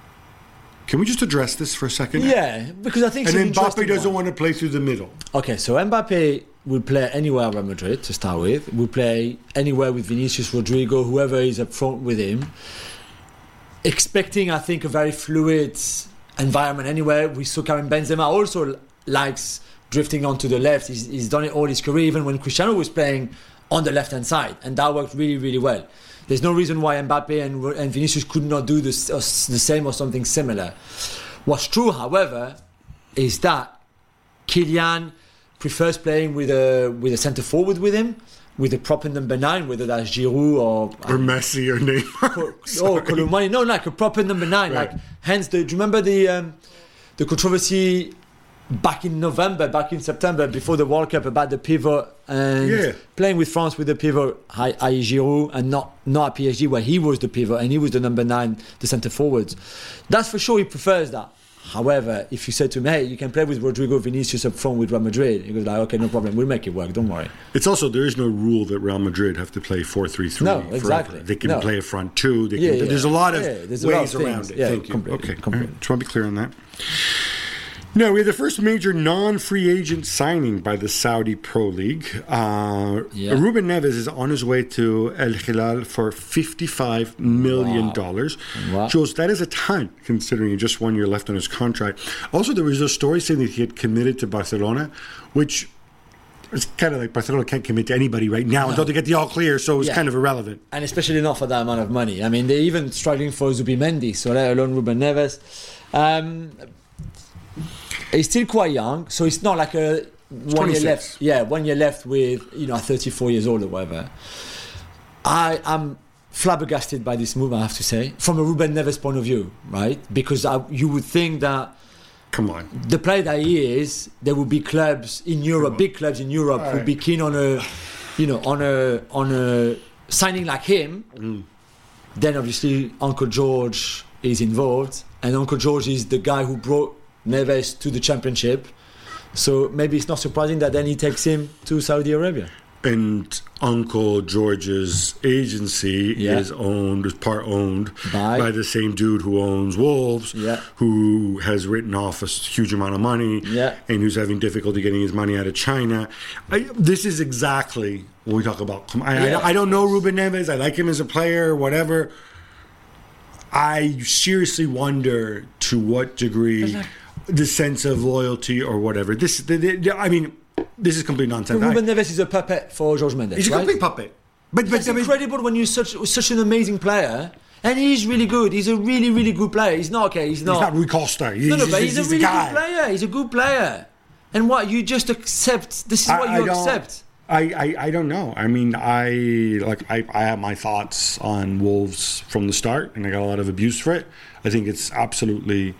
Can we just address this for a second? Yeah, because I think And it's an then Mbappe interesting doesn't one. want to play through the middle. Okay, so Mbappe will play anywhere at Real Madrid to start with. Will play anywhere with Vinicius, Rodrigo, whoever is up front with him. Expecting, I think, a very fluid environment anywhere. We saw Karim Benzema also likes drifting onto the left. He's, he's done it all his career, even when Cristiano was playing on the left-hand side. And that worked really, really well. There's no reason why Mbappe and, and Vinicius could not do this, uh, the same or something similar. What's true, however, is that Kylian prefers playing with a with a centre forward with him, with a proper number nine, whether that's Giroud or Or Messi or Neymar. oh Sorry. Colomani. No, like a proper number nine. Right. Like hence the. Do you remember the um, the controversy back in November, back in September, before the World Cup about the pivot and Yeah. playing with France with the pivot, I, I Giroud, and not not at P S G where he was the pivot and he was the number nine, the centre forwards. That's for sure. He prefers that. However, if you said to him, hey, you can play with Rodrigo Vinicius up front with Real Madrid, he goes like, okay, no problem, we'll make it work, don't worry. It's also, there is no rule that Real Madrid have to play four three three No, forever. exactly. They can No. play a front two. They can, Yeah, yeah. There's a lot of Yeah, there's a lot ways of around things. it. Yeah, Thank you. completely, Okay, completely. All right. Just want to be clear on that. Now, we had the first major non-free agent signing by the Saudi Pro League. Uh, Yeah. Ruben Neves is on his way to El Hilal for fifty-five million dollars. Wow. Jules, that is a ton, considering just one year left on his contract. Also, there was a story saying that he had committed to Barcelona, which is kind of like Barcelona can't commit to anybody right now until they get the all clear, so it was Yeah. kind of irrelevant. And especially not for that amount of money. I mean, they're even struggling for Zubimendi, so let alone Ruben Neves. Um, he's still quite young, so it's not like a one year twenty-six. left. Yeah, one year left with, you know, thirty-four years old or whatever. I am flabbergasted by this move, I have to say, from a Ruben Neves point of view, right? Because I, you would think that Come on. the player that he is, there would be clubs in Europe, big clubs in Europe, All would right. be keen on a, you know, on a on a signing like him. Mm. Then obviously Uncle George is involved, and Uncle George is the guy who brought Neves to the championship. So maybe it's not surprising that then he takes him to Saudi Arabia. and Uncle George's agency Yeah. is owned, is part owned By? by the same dude who owns Wolves, Yeah. who has written off a huge amount of money, Yeah. and who's having difficulty getting his money out of China. I, this is exactly what we talk about. I, Yeah. I, I don't know Ruben Neves. I like him as a player, whatever. I seriously wonder to what degree the sense of loyalty or whatever. This, the, the, I mean, this is complete nonsense. Ruben I- Neves is a puppet for George Mendes. He's a right? complete puppet. But, but It's I mean, incredible when you're such such an amazing player, and he's really good. He's a really really good player. He's not okay. He's not. he's not Rui Costa. He's, no, no, but he's, he's, a he's really the guy. good player. He's a good player. And what you just accept? This is I- what I you don't- accept. I, I, I don't know. I mean, I like I, I have my thoughts on Wolves from the start, and I got a lot of abuse for it. I think it's absolutely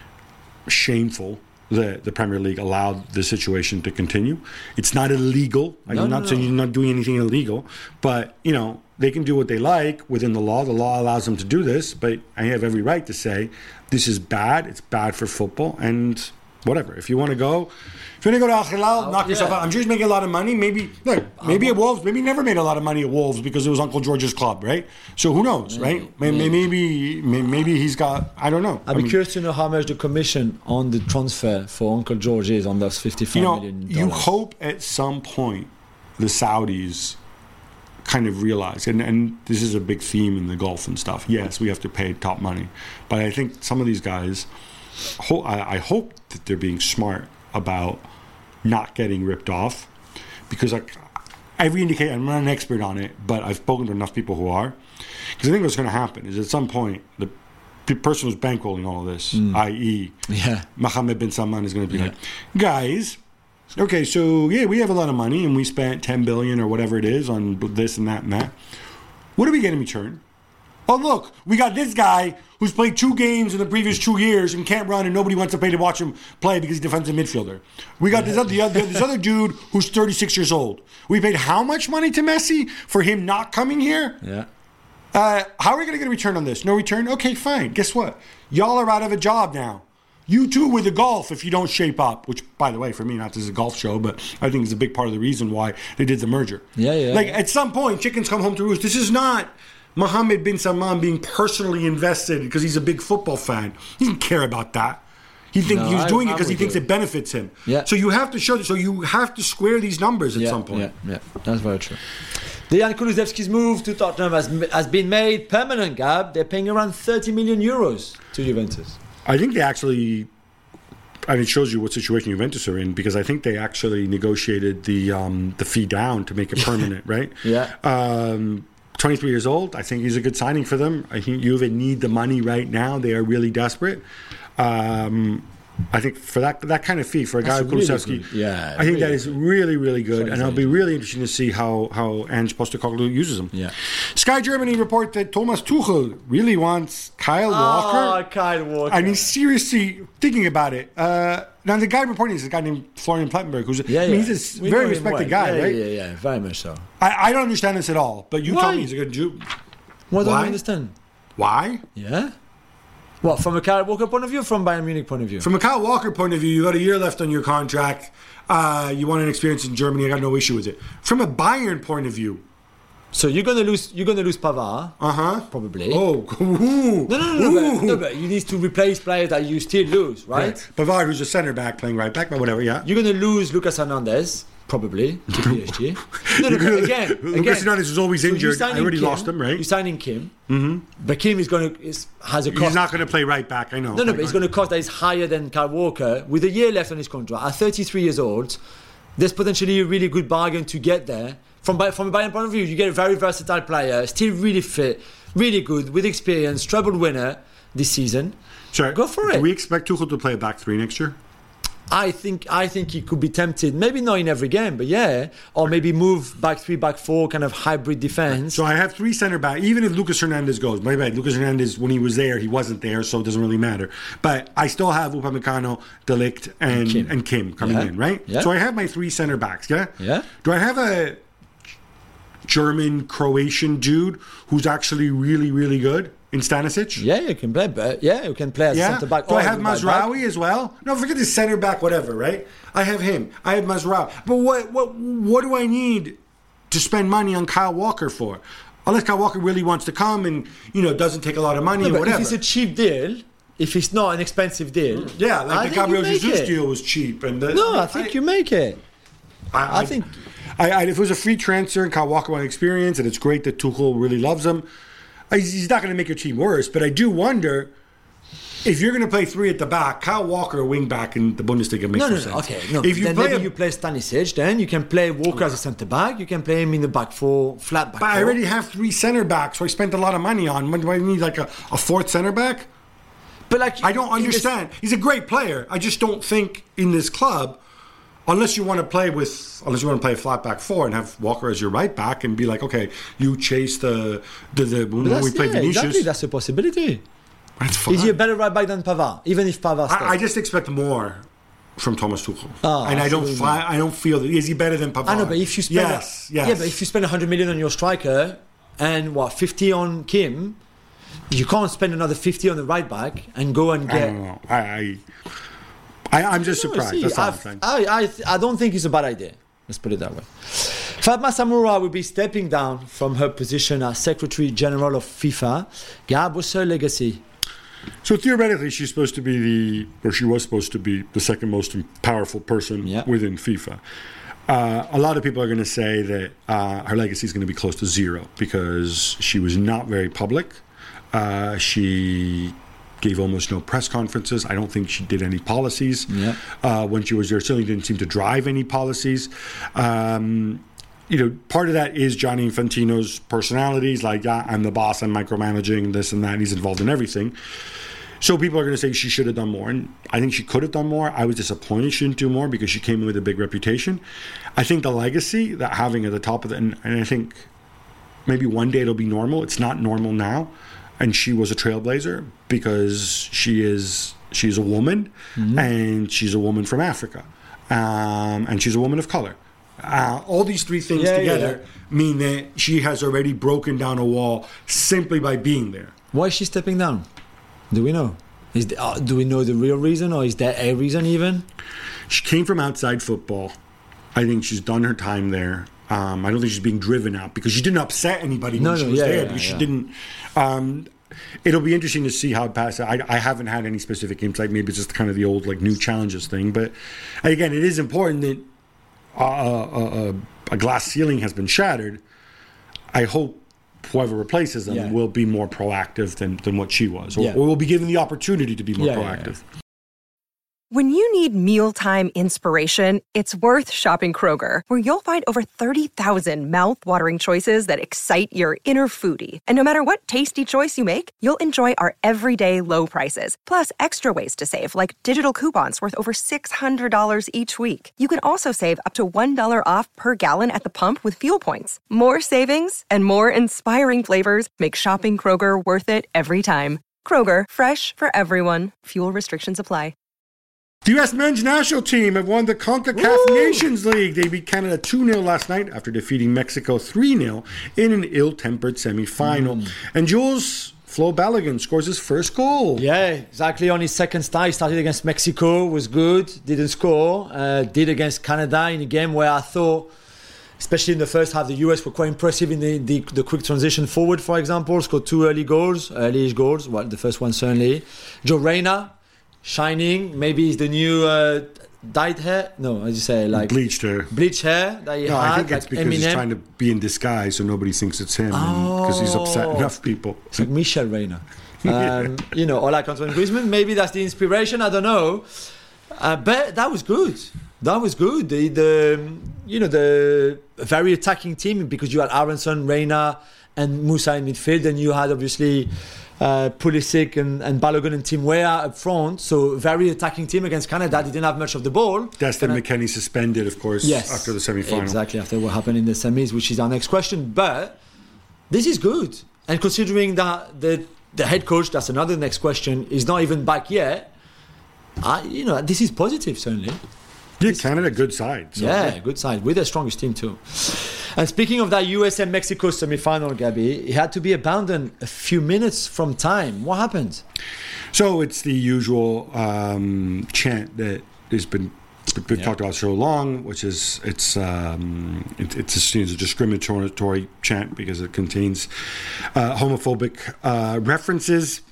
shameful that the Premier League allowed the situation to continue. It's not illegal. I'm No, no, not no. saying you're not doing anything illegal, but you know they can do what they like within the law. The law allows them to do this, but I have every right to say this is bad. It's bad for football, and whatever. If you want to go. If you want to go to Al Hilal, knock yeah. yourself out. I'm sure he's making a lot of money. Maybe, look, maybe at Wolves, maybe he never made a lot of money at Wolves because it was Uncle George's club, right? So who knows, right? Maybe, maybe, maybe he's got. I don't know. I'd I be mean, curious to know how much the commission on the transfer for Uncle George is on those fifty-five you know, million you dollars. hope at some point the Saudis kind of realize, and, and this is a big theme in the Gulf and stuff. Yes, we have to pay top money, but I think some of these guys, ho- I, I hope that they're being smart about not getting ripped off, because like every indicator, I'm not an expert on it, but I've spoken to enough people who are, because I think what's going to happen is at some point the p- person who's bankrolling all of this, that is. Yeah. Mohammed bin Salman, is going to be Yeah. like, guys, okay, so yeah, we have a lot of money and we spent ten billion or whatever it is on this and that and that. What do we get in return? Oh, look, we got this guy who's played two games in the previous two years and can't run, and nobody wants to pay to watch him play because he's a defensive midfielder. We got this other, this other dude who's thirty-six years old. We paid how much money to Messi for him not coming here? Yeah. Uh, how are we going to get a return on this? No return? Okay, fine. Guess what? Y'all are out of a job now. You too with the golf if you don't shape up, which, by the way, for me, not this is a golf show, but I think is a big part of the reason why they did the merger. Yeah, yeah. Like, at some point, chickens come home to roost. This is not Mohammed bin Salman being personally invested because he's a big football fan. He doesn't care about that. He thinks No, he's I- doing it I'm because he with thinks you. it benefits him. Yeah. So you have to show. So you have to square these numbers at yeah, some point. Yeah, yeah, that's very true. Dejan Kulusevski's move to Tottenham has, has been made permanent, Gab. They're paying around thirty million euros to Juventus. I think they actually, and it shows you what situation Juventus are in, because I think they actually negotiated the um, the fee down to make it permanent, right? Yeah. Um, twenty-three years old. I think he's a good signing for them. I think Juve need the money right now. They are really desperate. Um, I think for that that kind of fee for a guy That's like really Kulusevski, good. Yeah, I think really that is really really good, For and it'll be really interesting to see how how Ange Postecoglou uses him. Yeah. Sky Germany report that Thomas Tuchel really wants Kyle Walker. Oh, Kyle Walker. I mean, seriously, thinking about it. Uh, now, the guy reporting is a guy named Florian Plettenberg, who's yeah, I yeah. mean, he's a We very know him respected well. guy, yeah, right? Yeah, yeah, very much so. I, I don't understand this at all, but you Why? tell me he's a good Jew. What don't Why? you understand? Why? Yeah? What, from a Kyle Walker point of view or from Bayern Munich point of view? From a Kyle Walker point of view, you got a year left on your contract. Uh, you want an experience in Germany. I got no issue with it. From a Bayern point of view, So you're gonna lose you're gonna lose Pavard, uh huh. probably. Oh, ooh, No, no, no, no, but, ooh. no, but you need to replace players that you still lose, right? Right. Pavard, who's a center back, playing right back, but whatever. Yeah. You're gonna lose Lucas Hernandez, probably, to P S G. No, no, but again, Lucas again, Hernandez was always so you're injured. I signing already Kim, lost him, right? You're signing Kim, mm-hmm. but Kim is gonna is, has a cost. He's not going to play right back. I know. No, no, but it's going to cost that is higher than Kyle Walker. With a year left on his contract, at thirty-three years old, there's potentially a really good bargain to get there. From from a Bayern point of view, you get a very versatile player, still really fit, really good, with experience, treble winner this season. Sure. Go for it. Do we expect Tuchel to play a back three next year? I think I think he could be tempted, maybe not in every game, but yeah, or maybe move back three, back four, kind of hybrid defense. So I have three center back. Even if Lucas Hernandez goes, my bad. Lucas Hernandez, when he was there, he wasn't there, so it doesn't really matter. But I still have Upamecano, De Ligt, and Kim. and Kim coming Yeah. in, right? Yeah. So I have my three center backs. Yeah. Yeah. Do I have a German Croatian dude who's actually really really good in Stanisic? Yeah, you can play, but yeah, you can play as Yeah. centre back. Do or I have right back. Mazraoui as well? No, forget the center back, whatever, right? I have him. I have Mazraoui. But what what what do I need to spend money on Kyle Walker for? Unless Kyle Walker really wants to come and, you know, doesn't take a lot of money No, or but whatever. if it's a cheap deal, if it's not an expensive deal, yeah, I like the think Gabriel you make Jesus it. deal was cheap. And the, No, I think you make it. I, I think- I, I, if it was a free transfer and Kyle Walker wanted experience, and it's great that Tuchel really loves him, I, he's not going to make your team worse. But I do wonder if you're going to play three at the back, Kyle Walker, a wing back in the Bundesliga makes No, no, no, sense. no. Okay, no. If you then play maybe a, you play Stanisic, then you can play Walker as a centre back. You can play him in the back four, flat back. but I four. already have three center backs, so I spent a lot of money on. Do I need like a, a fourth center back? But like, I don't in this- understand. He's a great player. I just don't think in this club, unless you want to play with, unless you want to play a flat back four and have Walker as your right back and be like, okay, you chase the the, the when But we that's, play yeah, Vinicius. exactly, that's a possibility. That's fine. Is he a better right back than Pavard? Even if Pavard stays? I, I just expect more from Thomas Tuchel, Oh, and I don't. absolutely. Fi- I don't feel that is he better than Pavard? I know, but if you spend yes, a, yes, yeah, but if you spend one hundred million on your striker and what fifty on Kim, you can't spend another fifty on the right back and go and I get. don't know. I, I, I I'm just No, surprised. see, That's all I'm I've- saying. I, I, I don't think it's a bad idea. Let's put it that way. Fatma Samoura will be stepping down from her position as Secretary General of FIFA. Gab, what's her legacy? So theoretically, she's supposed to be the, or she was supposed to be the second most powerful person Yeah. within FIFA. Uh, a lot of people are going to say that uh, her legacy is going to be close to zero because she was not very public. Uh, she gave almost no press conferences. I don't think she did any policies Yeah. uh, when she was there. Certainly didn't seem to drive any policies. Um, you know, part of that is Gianni Infantino's personality. He's like, yeah, I'm the boss, I'm micromanaging this and that. And he's involved in everything. So people are going to say she should have done more. And I think she could have done more. I was disappointed she didn't do more because she came in with a big reputation. I think the legacy that having at the top of the, and, and I think maybe one day it'll be normal. It's not normal now. And she was a trailblazer because she is she's a woman Mm-hmm. and she's a woman from Africa. Um, and she's a woman of color. Uh, all these three things Yeah, yeah, together mean that she has already broken down a wall simply by being there. Why is she stepping down? Do we know? Is the, uh, do we know the real reason, or is there a reason even? She came from outside football. I think she's done her time there. Um, I don't think she's being driven out because she didn't upset anybody when No, she no, was yeah, there yeah, because yeah. she didn't. Um, it'll be interesting to see how it passes. I, I haven't had any specific insight. Maybe it's just kind of the old like new challenges thing. But again, it is important that uh, uh, uh, a glass ceiling has been shattered. I hope whoever replaces them Yeah. will be more proactive than, than what she was, or, Yeah. or will be given the opportunity to be more Yeah, yeah, proactive. When you need mealtime inspiration, it's worth shopping Kroger, where you'll find over thirty thousand mouthwatering choices that excite your inner foodie. And no matter what tasty choice you make, you'll enjoy our everyday low prices, plus extra ways to save, like digital coupons worth over six hundred dollars each week. You can also save up to one dollar off per gallon at the pump with fuel points. More savings and more inspiring flavors make shopping Kroger worth it every time. Kroger, fresh for everyone. Fuel restrictions apply. The U S men's national team have won the CONCACAF Nations League. They beat Canada two nil last night after defeating Mexico three nil in an ill-tempered semi-final. Mm. And Jules, Flo Balogun scores his first goal. Yeah, exactly. On his second start, he started against Mexico, was good, didn't score. Uh, did against Canada in a game where I thought, especially in the first half, the U S were quite impressive in the, the, the quick transition forward, for example. Scored two early goals, early goals. Well, the first one certainly. Joe Reyna, shining. Maybe he's the new uh, dyed hair. No, as you say, like Bleached hair. bleach hair that he No, had. I think it's like because he's Eminem. trying to be in disguise so nobody thinks it's him. Because he's upset Oh. enough people. It's like Michel Reyna. Um, you know, or like Antoine Griezmann. Maybe that's the inspiration. I don't know. Uh, but that was good. That was good. The, the you know the very attacking team because you had Aronson, Reyna, and Musa in midfield, and you had obviously uh, Pulisic and, and Balogun and Tim Weah up front. So very attacking team against Canada. They didn't have much of the ball. Destin Canada- McKennie suspended, of course, Yes, after the semi-final. Exactly, after what happened in the semis, which is our next question. But this is good. And considering that the, the head coach, that's another next question, is not even back yet, I, you know, this is positive, certainly. Yeah, Canada, good side. So. Yeah, good side. With their strongest team, too. And speaking of that U S and Mexico semi-final, Gabby, it had to be abandoned a few minutes from time. What happened? So it's the usual um, chant that has been we've Yeah. talked about so long, which is it's um, it, it's a, it's a discriminatory chant because it contains uh, homophobic uh, references.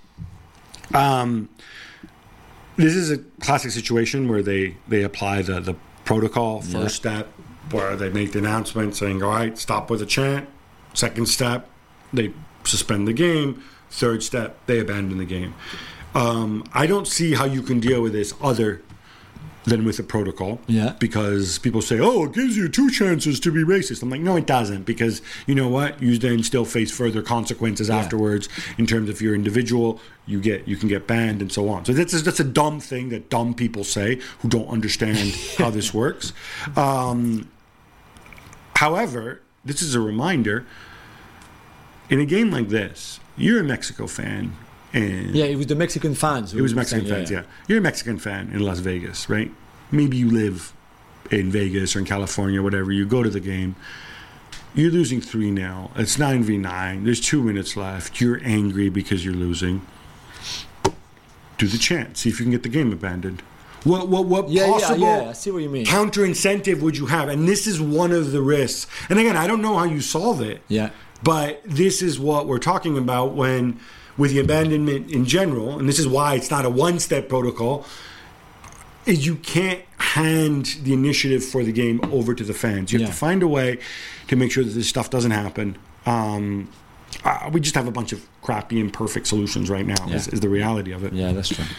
Um, this is a classic situation where they, they apply the, the protocol first Yeah. step, where they make the announcement saying, all right, stop with the chant. Second step, they suspend the game. Third step, they abandon the game. Um, I don't see how you can deal with this other than with the protocol. Yeah. Because people say, oh, it gives you two chances to be racist. I'm like, no, it doesn't. Because you know what? You then still face further consequences Yeah. afterwards in terms of if you're individual, you get you can get banned and so on. So that's, that's a dumb thing that dumb people say who don't understand how this works. Um, however, this is a reminder, in a game like this, you're a Mexico fan. And Yeah, it was the Mexican fans. who it was were Mexican saying, fans, yeah. You're a Mexican fan in Las Vegas, right? Maybe you live in Vegas or in California, whatever. You go to the game. You're losing three nil. It's nine v nine. There's two minutes left. You're angry because you're losing. Do the chant. See if you can get the game abandoned. What what what Yeah, possible yeah, yeah. I see what you mean. counter incentive would you have? And this is one of the risks. And again, I don't know how you solve it. Yeah. But this is what we're talking about when, with the abandonment in general, and this is why it's not a one-step protocol, is you can't hand the initiative for the game over to the fans. You have Yeah. to find a way to make sure that this stuff doesn't happen. Um, uh, we just have a bunch of crappy, imperfect solutions right now, Yeah. is, is the reality of it. Yeah, that's true.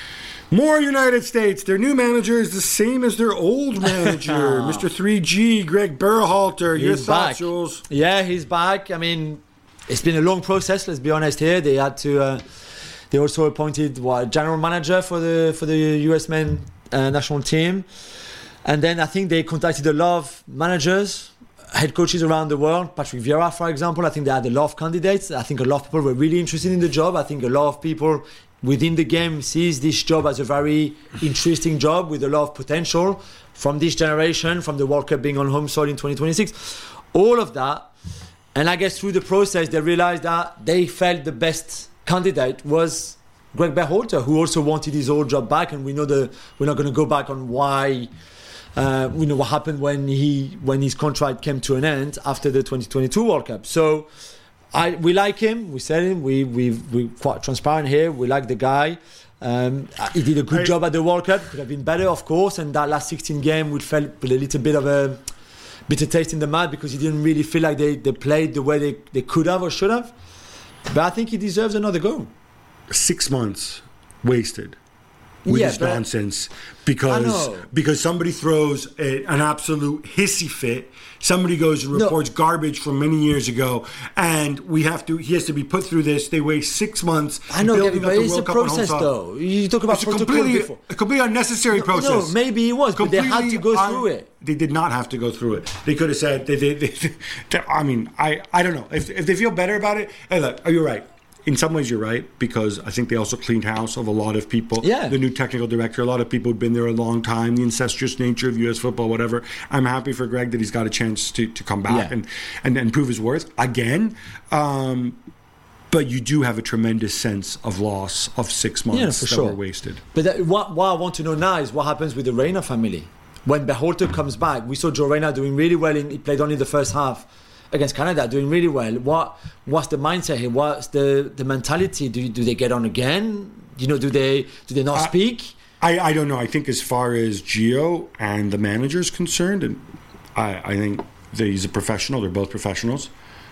More United States. Their new manager is the same as their old manager, Mister three G, Greg Berhalter. Your He's thoughts, back. Jules? Yeah, he's back. I mean, it's been a long process. Let's be honest here. They had to. Uh, they also appointed what general manager for the for the U S men uh, national team, and then I think they contacted a lot of managers, head coaches around the world. Patrick Vieira, for example. I think they had a lot of candidates. I think a lot of people were really interested in the job. I think a lot of people within the game sees this job as a very interesting job with a lot of potential from this generation, from the World Cup being on home soil in twenty twenty-six. All of that. And I guess through the process, they realized that they felt the best candidate was Greg Berhalter, who also wanted his old job back. And we know the we're not going to go back on why, uh, we know what happened when he when his contract came to an end after the twenty twenty-two World Cup. So I we like him. We said him. We we we quite transparent here. We like the guy. Um, he did a good I- job at the World Cup. Could have been better, of course. And that last sixteen game, we felt with a little bit of a bitter taste in the mouth because he didn't really feel like they, they played the way they, they could have or should have. But I think he deserves another go. Six months wasted with Yeah, this but- nonsense I because know. because somebody throws a, an absolute hissy fit. Somebody goes and No. reports garbage from many years ago, and we have to. He has to be put through this. They waste six months. I know, building but up the it's a World Cup on home process, soil. though. You talk about It's a protocol completely, before. a completely unnecessary process. No, maybe it was, but they had to go Completely through un- it. They did not have to go through it. They could have said, they, they, they, they- I mean, I, I don't know. If, if they feel better about it, hey, look, oh, you're right. In some ways, you're right, because I think they also cleaned house of a lot of people. Yeah. The new technical director, a lot of people who've been there a long time, the incestuous nature of U S football, whatever. I'm happy for Greg that he's got a chance to, to come back Yeah. and, and, and prove his worth again. Um, but you do have a tremendous sense of loss of six months Yeah, for that sure. were wasted. But that, what, what I want to know now is what happens with the Reina family. When Berhalter comes back, we saw Joe Reina doing really well. In, he played only the first half against Canada, doing really well. What What's the mindset here? What's the, the mentality? Do do they get on again? You know, do they do they not Uh, speak? I, I don't know. I think as far as Gio and the manager is concerned, and I, I think that he's a professional. They're both professionals.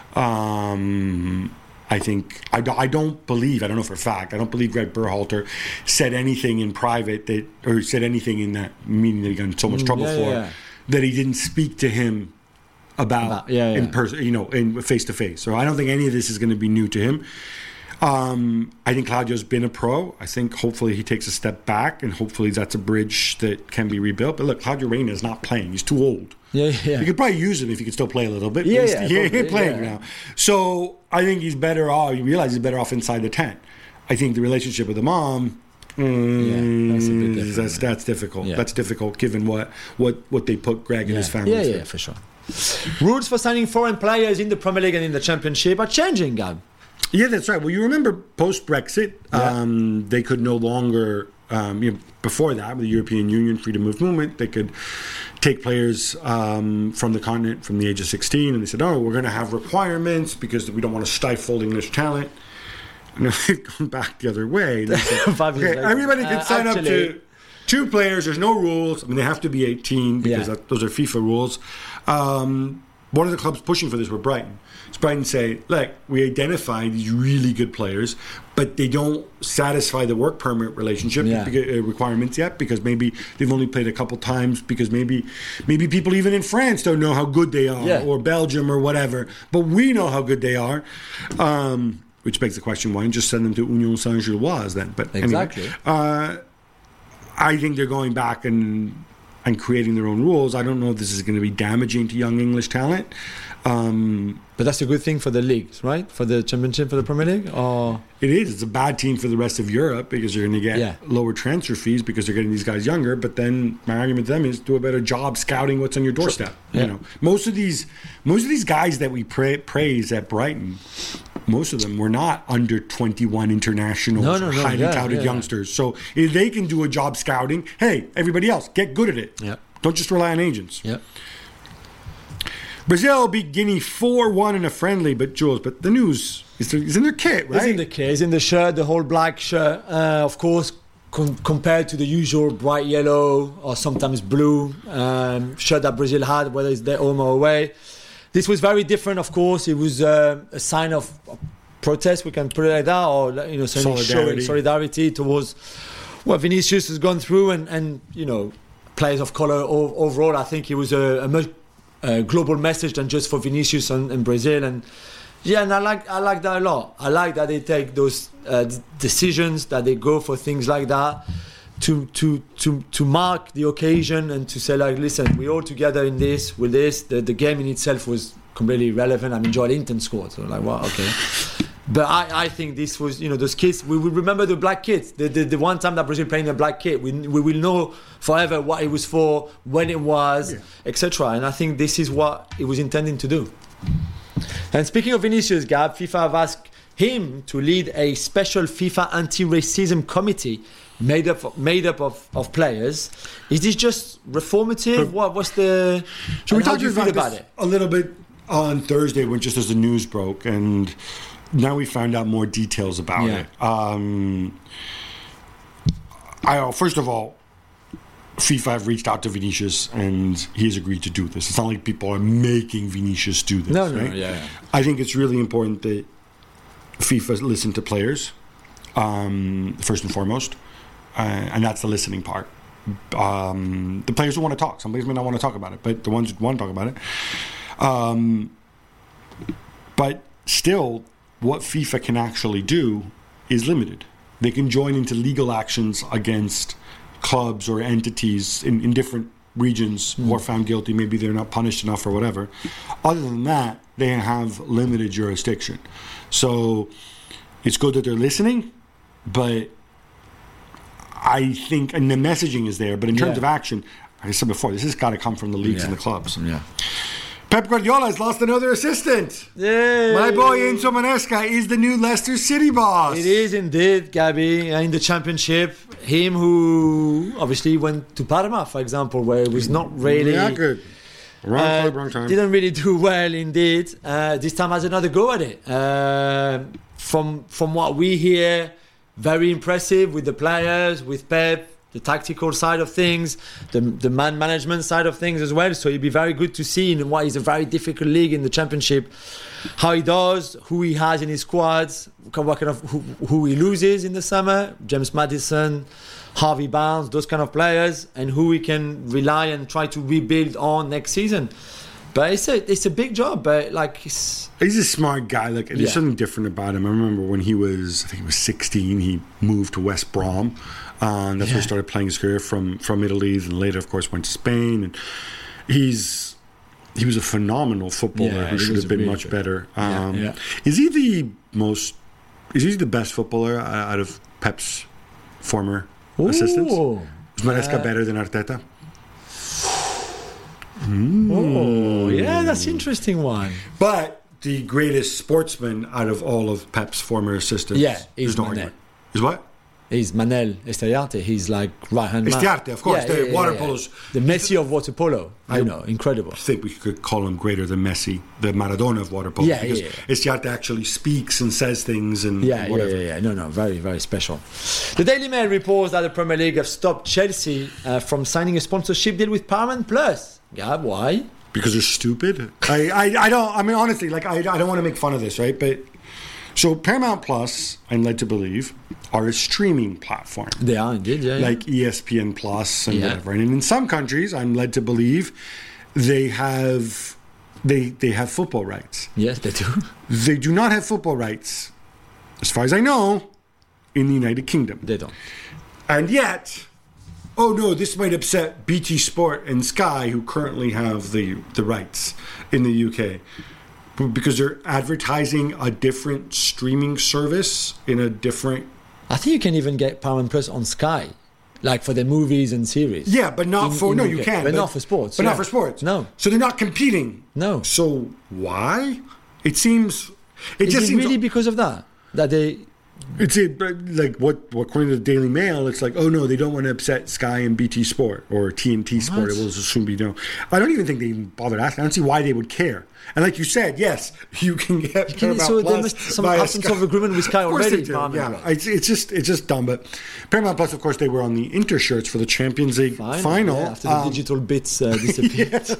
Um, I think I, do, I don't believe. I don't know for a fact. I don't believe Greg Berhalter said anything in private that, or said anything in that meeting that he got in so much trouble yeah, for, yeah. that he didn't speak to him about, About- yeah, yeah. in person. You know, in face to face. So I don't think any of this is going to be new to him. Um, I think Claudio's been a pro. I think hopefully he takes a step back, and hopefully that's a bridge that can be rebuilt. But look, Claudio Reina is not playing. He's too old. Yeah, yeah. You could probably use him if he could still play a little bit. but Yeah, he's- yeah, he ain't probably, playing yeah. now. So I think he's better off. You realize he's better off inside the tent. I think the relationship with the mom, mm, Yeah, that's a bit different, that's, yeah. that's difficult. Yeah. That's difficult given what, what, what they put Greg and his family yeah, through. yeah, for sure. Rules for signing foreign players in the Premier League and in the Championship are changing, Gab. Yeah, that's right. Well, you remember post-Brexit, Yeah. um, they could no longer Um, you know, before that, with the European Union freedom of movement, they could take players um, from the continent from the age of sixteen, and they said, "Oh, we're going to have requirements because we don't want to stifle English talent." And they've gone back the other way. They said, Five years okay, later. everybody can Uh, sign actually- up to two players. There's no rules. I mean, they have to be eighteen because Yeah. that, those are FIFA rules. Um, one of the clubs pushing for this were Brighton. So Brighton say, look, we identify these really good players, but they don't satisfy the work permit relationship Yeah. beca- uh, requirements yet because maybe they've only played a couple times because maybe maybe people even in France don't know how good they are Yeah. or Belgium or whatever. But we know how good they are. Um, which begs the question, why not just send them to Union Saint-Gilloise then? But anyway, Exactly. uh, I think they're going back and and creating their own rules. I don't know if this is going to be damaging to young English talent. Um, But that's a good thing for the leagues, right? For the Championship, for the Premier League? Or it is. It's a bad team for the rest of Europe because you're going to get Yeah. lower transfer fees because they're getting these guys younger. But then my argument to them is do a better job scouting what's on your doorstep. Yeah. You know, most of these most of these guys that we pra- praise at Brighton, most of them were not under twenty-one internationals No, no, or no, highly yeah, touted yeah. youngsters. So if they can do a job scouting, hey, everybody else, get good at it. Yeah. Don't just rely on agents. yeah. Brazil beat Guinea four one in a friendly, but Jules, but the news is, is in their kit, right? It's in the case, in the shirt, the whole black shirt, uh, of course, com- compared to the usual bright yellow or sometimes blue um, shirt that Brazil had, whether it's their home or away. This was very different, of course. It was uh, a sign of protest, we can put it like that, or you know, showing Solidarity. solidarity towards what Vinicius has gone through, and, and you know, players of color o- overall. I think it was a, a much uh, global message than just for Vinicius and, and Brazil. And yeah, and I like I like that a lot. I like that they take those uh, d- decisions, that they go for things like that to to to to mark the occasion and to say like, listen, we're all together in this. With this, the the game in itself was completely irrelevant. I mean, Joel Hinton scored, so like, well, okay. But I, I think this was, you know, those kids, we will remember the black kids. The, the, the one time that Brazil playing the black kid, we, we will know forever what it was for, when it was, Yeah. et cetera. And I think this is what it was intending to do. And speaking of Vinicius, Gab, FIFA have asked him to lead a special FIFA anti-racism committee made up made up of, of players. Is this just reformative? What what's the? So we and how talked do you about, feel about this it? a little bit on Thursday when just as the news broke, and now we found out more details about Yeah. it. Um, I first of all, FIFA have reached out to Vinicius, and he has agreed to do this. It's not like people are making Vinicius do this. No, no, right? no, yeah, yeah. I think it's really important that FIFA listen to players um, first and foremost, uh, and that's the listening part. Um, the players who want to talk. Some players may not want to talk about it, but the ones who want to talk about it. Um, but still, what FIFA can actually do is limited. They can join into legal actions against clubs or entities in, in different regions who are found guilty. Maybe they're not punished enough or whatever. Other than that, they have limited jurisdiction. So it's good that they're listening, but I think, and the messaging is there, but in terms Yeah. of action, like I said before, this has got to come from the leagues Yeah. and the clubs. Yeah. Pep Guardiola has lost another assistant. Yay. My boy Enzo Manesca is the new Leicester City boss. It is indeed, Gabby, in the championship. Him who obviously went to Parma, for example, where it was not really. Yeah, good. Wrong uh, club, wrong time. Didn't really do well, indeed. Uh, this time has another go at it. Uh, from from what we hear, very impressive with the players, with Pep, the tactical side of things, the the man management side of things as well. So it'd be very good to see in what is a very difficult league in the championship, how he does, who he has in his squads, what kind of who, who he loses in the summer, James Maddison, Harvey Barnes, those kind of players, and who he can rely and try to rebuild on next season. But it's a it's a big job. But like, it's, He's a smart guy. Like, there's Yeah. something different about him. I remember when he was, I think he was sixteen, he moved to West Brom. Um, that's where Yeah. he started playing his career from from Italy, and later, of course, went to Spain. And he's he was a phenomenal footballer Yeah, who he should was have been really much good. better. Yeah, Um, yeah. Is he the most? Is he the best footballer out of Pep's former assistants? Ooh. Is Maresca Uh, better than Arteta? Oh, yeah, that's an interesting one. But the greatest sportsman out of all of Pep's former assistants. Yeah, there's is no Mané. argument. Is what? is Manel Estiarte. He's like right hand man. Estiarte, of course, the water polo's. The Messi of water polo. I I- know, incredible. I think we could call him greater than Messi, the Maradona of water polo. Yeah, because yeah, Estiarte actually speaks and says things and Yeah, yeah, whatever. yeah, yeah. No, no, very, very special. The Daily Mail reports that the Premier League have stopped Chelsea uh, from signing a sponsorship deal with Paramount Plus. Gab, why? Because they're stupid. I, I, I don't. I mean, honestly, like I, I don't want to make fun of this, right? But so Paramount Plus, I'm led to believe, are a streaming platform They are indeed, yeah. yeah. like E S P N Plus and Yeah. whatever. And in some countries, I'm led to believe they have they they have football rights. Yes, they do. They do not have football rights, as far as I know, in the United Kingdom. They don't. And yet, oh no, this might upset B T Sport and Sky, who currently have the, the rights in the U K, b- because they're advertising a different streaming service in a different. I think you can even get Paramount Plus on Sky, like for the movies and series. Yeah, but not In- for in no, the you U K. can, But not for sports, But yeah. not for sports. No. So they're not competing. No. So why? It seems. It Is just it seems really because of that? That they. It's a, like what, what according to the Daily Mail, it's like, oh no, they don't want to upset Sky and B T Sport or T N T Sport. What? It will soon be no. I don't even think they even bothered asking. I don't see why they would care. And like you said, yes, you can get can- Paramount so there Plus must some via have some Sky. sort of agreement with Sky Of course already, they do, Paramount yeah, Plus. it's, it's just it's just dumb. But Paramount Plus, of course, they were on the Intershirts for the Champions League Fine, final. yeah, after the Um, digital bits uh, disappeared.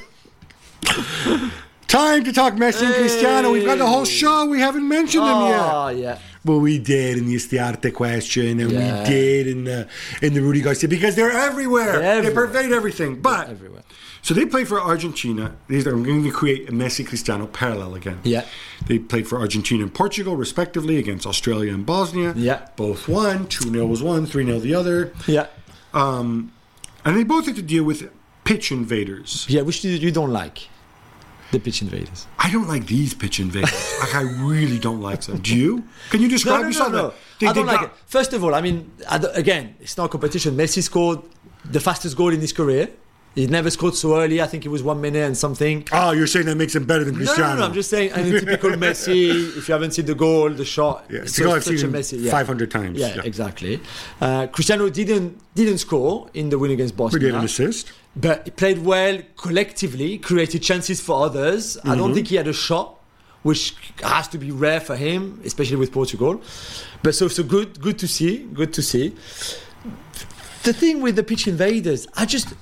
Time to talk Messi and Cristiano. We've got the whole show. We haven't mentioned them yet. Oh, yeah. Well, we did in the Estiarte question, and Yeah. we did in the in the Rudy Garcia because they're everywhere. They're They everywhere. pervade everything. But Everywhere. so they played for Argentina. These are going to create a Messi Cristiano parallel again. Yeah. They played for Argentina and Portugal respectively against Australia and Bosnia. Yeah. Both won. two nil was one. three nil the other. Yeah. And they both had to deal with pitch invaders. Yeah, which you you don't like. The pitch invaders. I don't like these pitch invaders. Like I really don't like them. Do you? Can you describe? No, no, you no, saw no. that. They- I they don't like got- it. First of all, I mean, I don't- again, it's not a competition. Messi scored the fastest goal in his career. He never scored so early. I think it was one minute and something. Oh, you're saying that makes him better than No, Cristiano? no, no, I'm just saying, and a typical Messi, if you haven't seen the goal, the shot, Yeah, it's it's a goal I've such a seen Messi. Yeah. five hundred times. Yeah, Yeah. exactly. Uh, Cristiano didn't didn't score in the win against We Bosnia. gave an assist. But he played well collectively, created chances for others. I don't think he had a shot, which has to be rare for him, especially with Portugal. But so, so good, good to see, good to see. The thing with the pitch invaders, I just,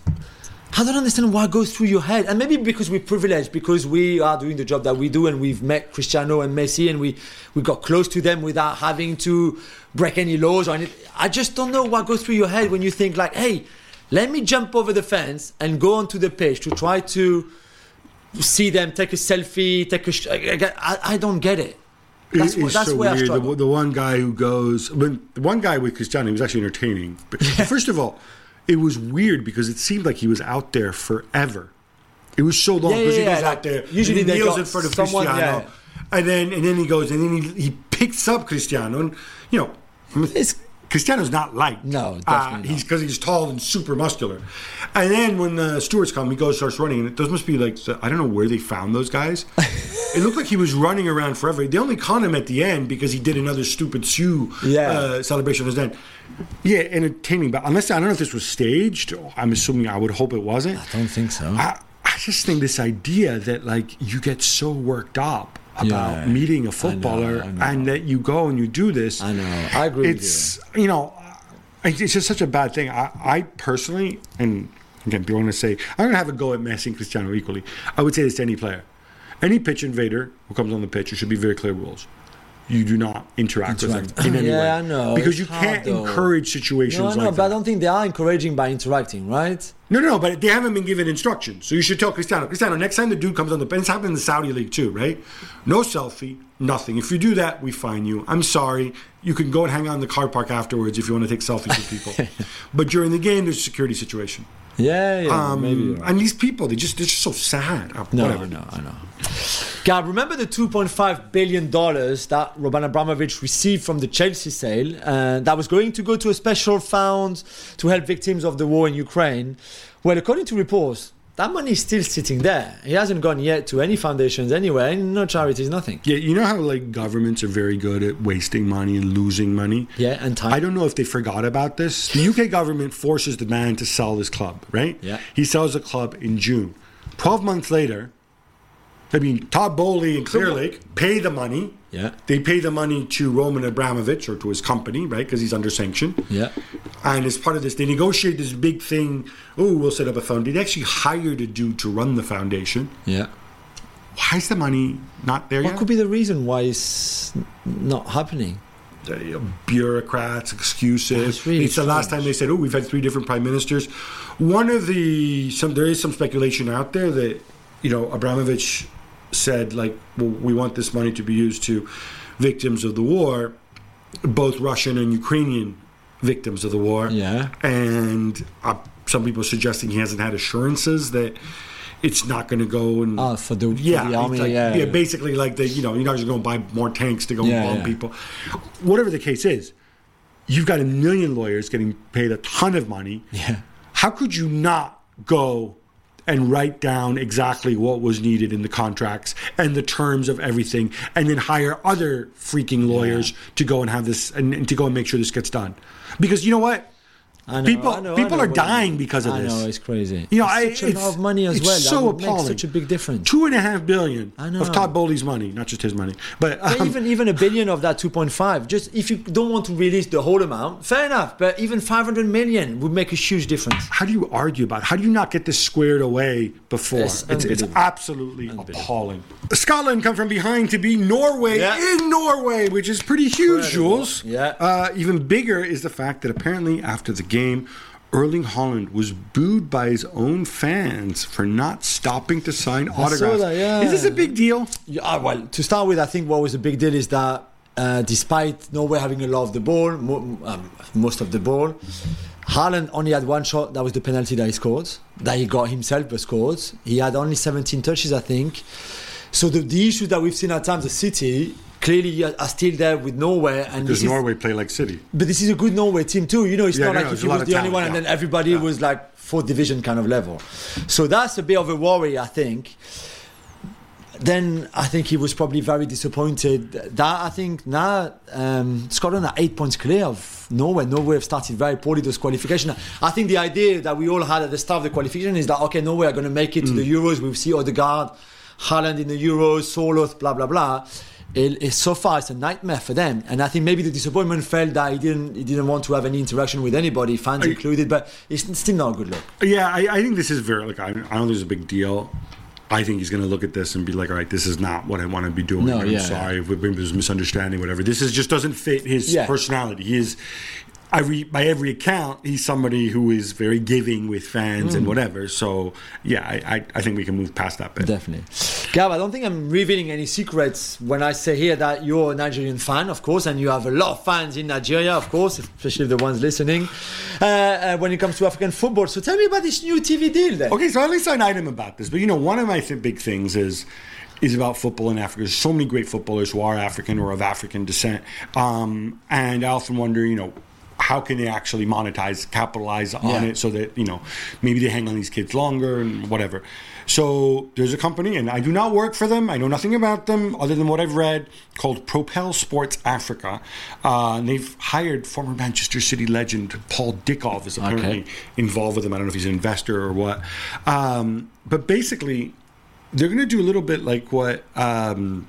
I don't understand what goes through your head. And maybe because we're privileged, because we are doing the job that we do and we've met Cristiano and Messi and we, we got close to them without having to break any laws or anything. I just don't know what goes through your head when you think like, hey, let me jump over the fence and go onto the pitch to try to see them, take a selfie, take a. Sh- I, I, I don't get it. That's, It what, is that's so where I weird. struggle. The, the one guy who goes, when the one guy with Cristiano, he was actually entertaining. But first of all, it was weird because it seemed like he was out there forever. It was so long Yeah, because yeah, he goes yeah, out like, there, usually and he they kneels got in front of someone- Cristiano, yeah. and then and then he goes and then he, he picks up Cristiano, and you know, It's- Cristiano's not light. No, uh, definitely he's because he's tall and super muscular. And then when the stewards come, he goes starts running, and those must be like I don't know where they found those guys. It looked like he was running around forever. They only caught him at the end because he did another stupid shoe Yeah. uh, celebration at the end. Yeah, entertaining, but unless I don't know if this was staged. I'm assuming I would hope it wasn't. I don't think so. I, I just think this idea that like you get so worked up about Yeah, meeting I a footballer know, I know. and that you go and you do this. I know. I agree with It's you know, it's just such a bad thing. I, I personally, and again, people want to say I'm going to have a go at Messi and Cristiano equally. I would say this to any player, any pitch invader who comes on the pitch. There should be very clear rules. You do not interact, Interact. with them in any Yeah, way. I know. Because It's you hard, can't though. encourage situations No, no, like but I that. don't think they are encouraging by interacting, right? No, no, but they haven't been given instructions. So you should tell Cristiano, Cristiano, next time the dude comes on the bench, it's happened in the Saudi League too, right? No selfie, nothing. If you do that, we fine you. I'm sorry. You can go and hang out in the car park afterwards if you want to take selfies with people. But during the game, there's a security situation. Yeah, yeah, Um, maybe. You're right. And these people, they just, they're just so sad. Uh, No, Whatever. I know, I know. Gab, remember the two point five billion dollars that Roman Abramovich received from the Chelsea sale uh, that was going to go to a special fund to help victims of the war in Ukraine? Well, according to reports, that money is still sitting there. It hasn't gone yet to any foundations anywhere, no charities, nothing. Yeah, you know how like governments are very good at wasting money and losing money? Yeah, and time. I don't know if they forgot about this. The U K government forces the man to sell this club, right? Yeah. He sells the club in June. Twelve months later, I mean, Todd Bowley and Clearlake pay the money. Yeah. They pay the money to Roman Abramovich or to his company, right? Because he's under sanction. Yeah. And as part of this, they negotiate this big thing. Oh, we'll set up a foundation. They actually hired a dude to run the foundation. Yeah. Why is the money not there What yet? could be the reason why it's not happening? The bureaucrats, excuses. That's really it's the last strange. time they said, "Oh, we've had three different prime ministers." One of the some there is some speculation out there that you know Abramovich said like, "Well, we want this money to be used to victims of the war, both Russian and Ukrainian victims of the war." Yeah. And uh, some people suggesting he hasn't had assurances that it's not going to go and Ah, for the, yeah, for the army, it's like, yeah. yeah, basically like the you know you're not just going to buy more tanks to go Yeah, and bomb yeah. people. Whatever the case is, you've got a million lawyers getting paid a ton of money. Yeah. How could you not go and write down exactly what was needed in the contracts and the terms of everything, and then hire other freaking lawyers Yeah. to go and have this and, and to go and make sure this gets done? Because you know what? I know, people I know, I people know are what you dying mean. because of I this. know, it's crazy. You know, it's I, such a lot of money as it's well. so that would appalling. make such a big difference. Two and a half billion I know. of Todd Bowley's money, not just his money, but, But um, even even a billion of that two point five, just if you don't want to release the whole amount, fair enough. But even five hundred million would make a huge difference. how do you argue about it? How do you not get this squared away before? It's It's, it's unbelievable. absolutely appalling. Scotland come from behind to beat Norway Yeah. in Norway, which is pretty huge, Jules. Yeah. Uh, even bigger is the fact that apparently after the game, Erling Haaland was booed by his own fans for not stopping to sign autographs. that, yeah. Is this a big deal? Yeah, well, to start with, I think what was a big deal is that uh, despite Norway having a lot of the ball, mo- um, most of the ball, Haaland only had one shot. That was the penalty that he scored, that he got himself but scored. He had only seventeen touches, I think. So the, the issues that we've seen at times, the City clearly are are still there with Norway, and Because this is, Norway play like City. but this is a good Norway team too. You know, it's Yeah, not no, like there's if he a lot was of the only talent, one and yeah. then everybody was like fourth division kind of level. So that's a bit of a worry, I think. Then I think he was probably very disappointed. That I think now um, Scotland are eight points clear of Norway. Norway have started very poorly those qualifications. I think the idea that we all had at the start of the qualification is that okay, Norway are going to make it to the Euros. We'll see Odegaard, Haaland in the Euros, Soloth, blah blah blah. It, it, so far, it's a nightmare for them, and I think maybe the disappointment felt that he didn't he didn't want to have any interaction with anybody, fans included. But it's still not a good look. Yeah, I, I think this is very, like, I, I don't think it's a big deal. I think he's going to look at this and be like, all right, this is not what I want to be doing. No, I'm yeah, sorry if there's a misunderstanding, whatever. This is just doesn't fit his Yeah. personality. He is, every, by every account, he's somebody who is very giving with fans Mm. and whatever. So, yeah, I, I, I think we can move past that bit. Definitely. Gav, I don't think I'm revealing any secrets when I say here that you're a Nigerian fan, of course, and you have a lot of fans in Nigeria, of course, especially the ones listening, uh, uh, when it comes to African football. So tell me about this new T V deal then. Okay, so at least I know him about this. But, you know, one of my th- big things is is about football in Africa. There's so many great footballers who are African or of African descent. Um, and I often wonder, you know, how can they actually monetize, capitalize on Yeah. it so that, you know, maybe they hang on these kids longer and whatever. So there's a company, and I do not work for them. I know nothing about them other than what I've read, called Propel Sports Africa. Uh, and they've hired former Manchester City legend Paul Dickov is apparently Okay. involved with them. I don't know if he's an investor or what. Um, but basically, they're going to do a little bit like what um,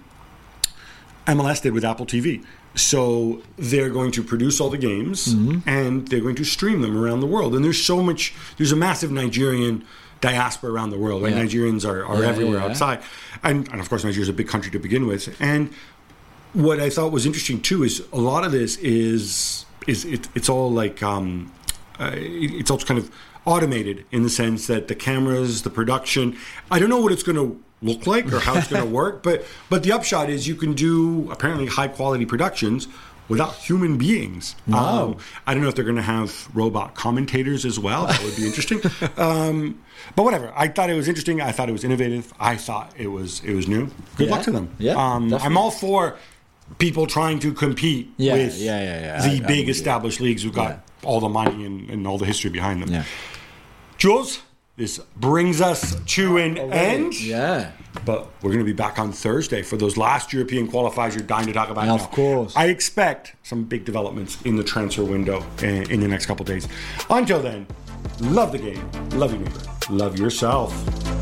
M L S did with Apple T V. So they're going to produce all the games and they're going to stream them around the world. And there's so much, there's a massive Nigerian diaspora around the world. Right? Yeah. Nigerians are, are Yeah, everywhere yeah, yeah. outside. And, and of course, Nigeria's a big country to begin with. And what I thought was interesting too is a lot of this is, is it, it's all like, um, uh, it, it's all kind of automated in the sense that the cameras, the production, I don't know what it's going to look like or how it's going to work, but but the upshot is you can do apparently high quality productions without human beings. Wow. Um, I don't know if they're going to have robot commentators as well. That would be interesting. um, but whatever. I thought it was interesting. I thought it was innovative. I thought it was it was new. Good Yeah. luck to them. Yeah, um, I'm definitely. all for people trying to compete Yeah, with yeah, yeah, yeah. the I- I'm big with you. established leagues who've got Yeah. all the money and, and all the history behind them. Yeah. Jules, this brings us to an end. Yeah. But we're going to be back on Thursday for those last European qualifiers you're dying to talk about now. Of course. I expect some big developments in the transfer window in, in the next couple of days. Until then, love the game, love your neighbor, love yourself.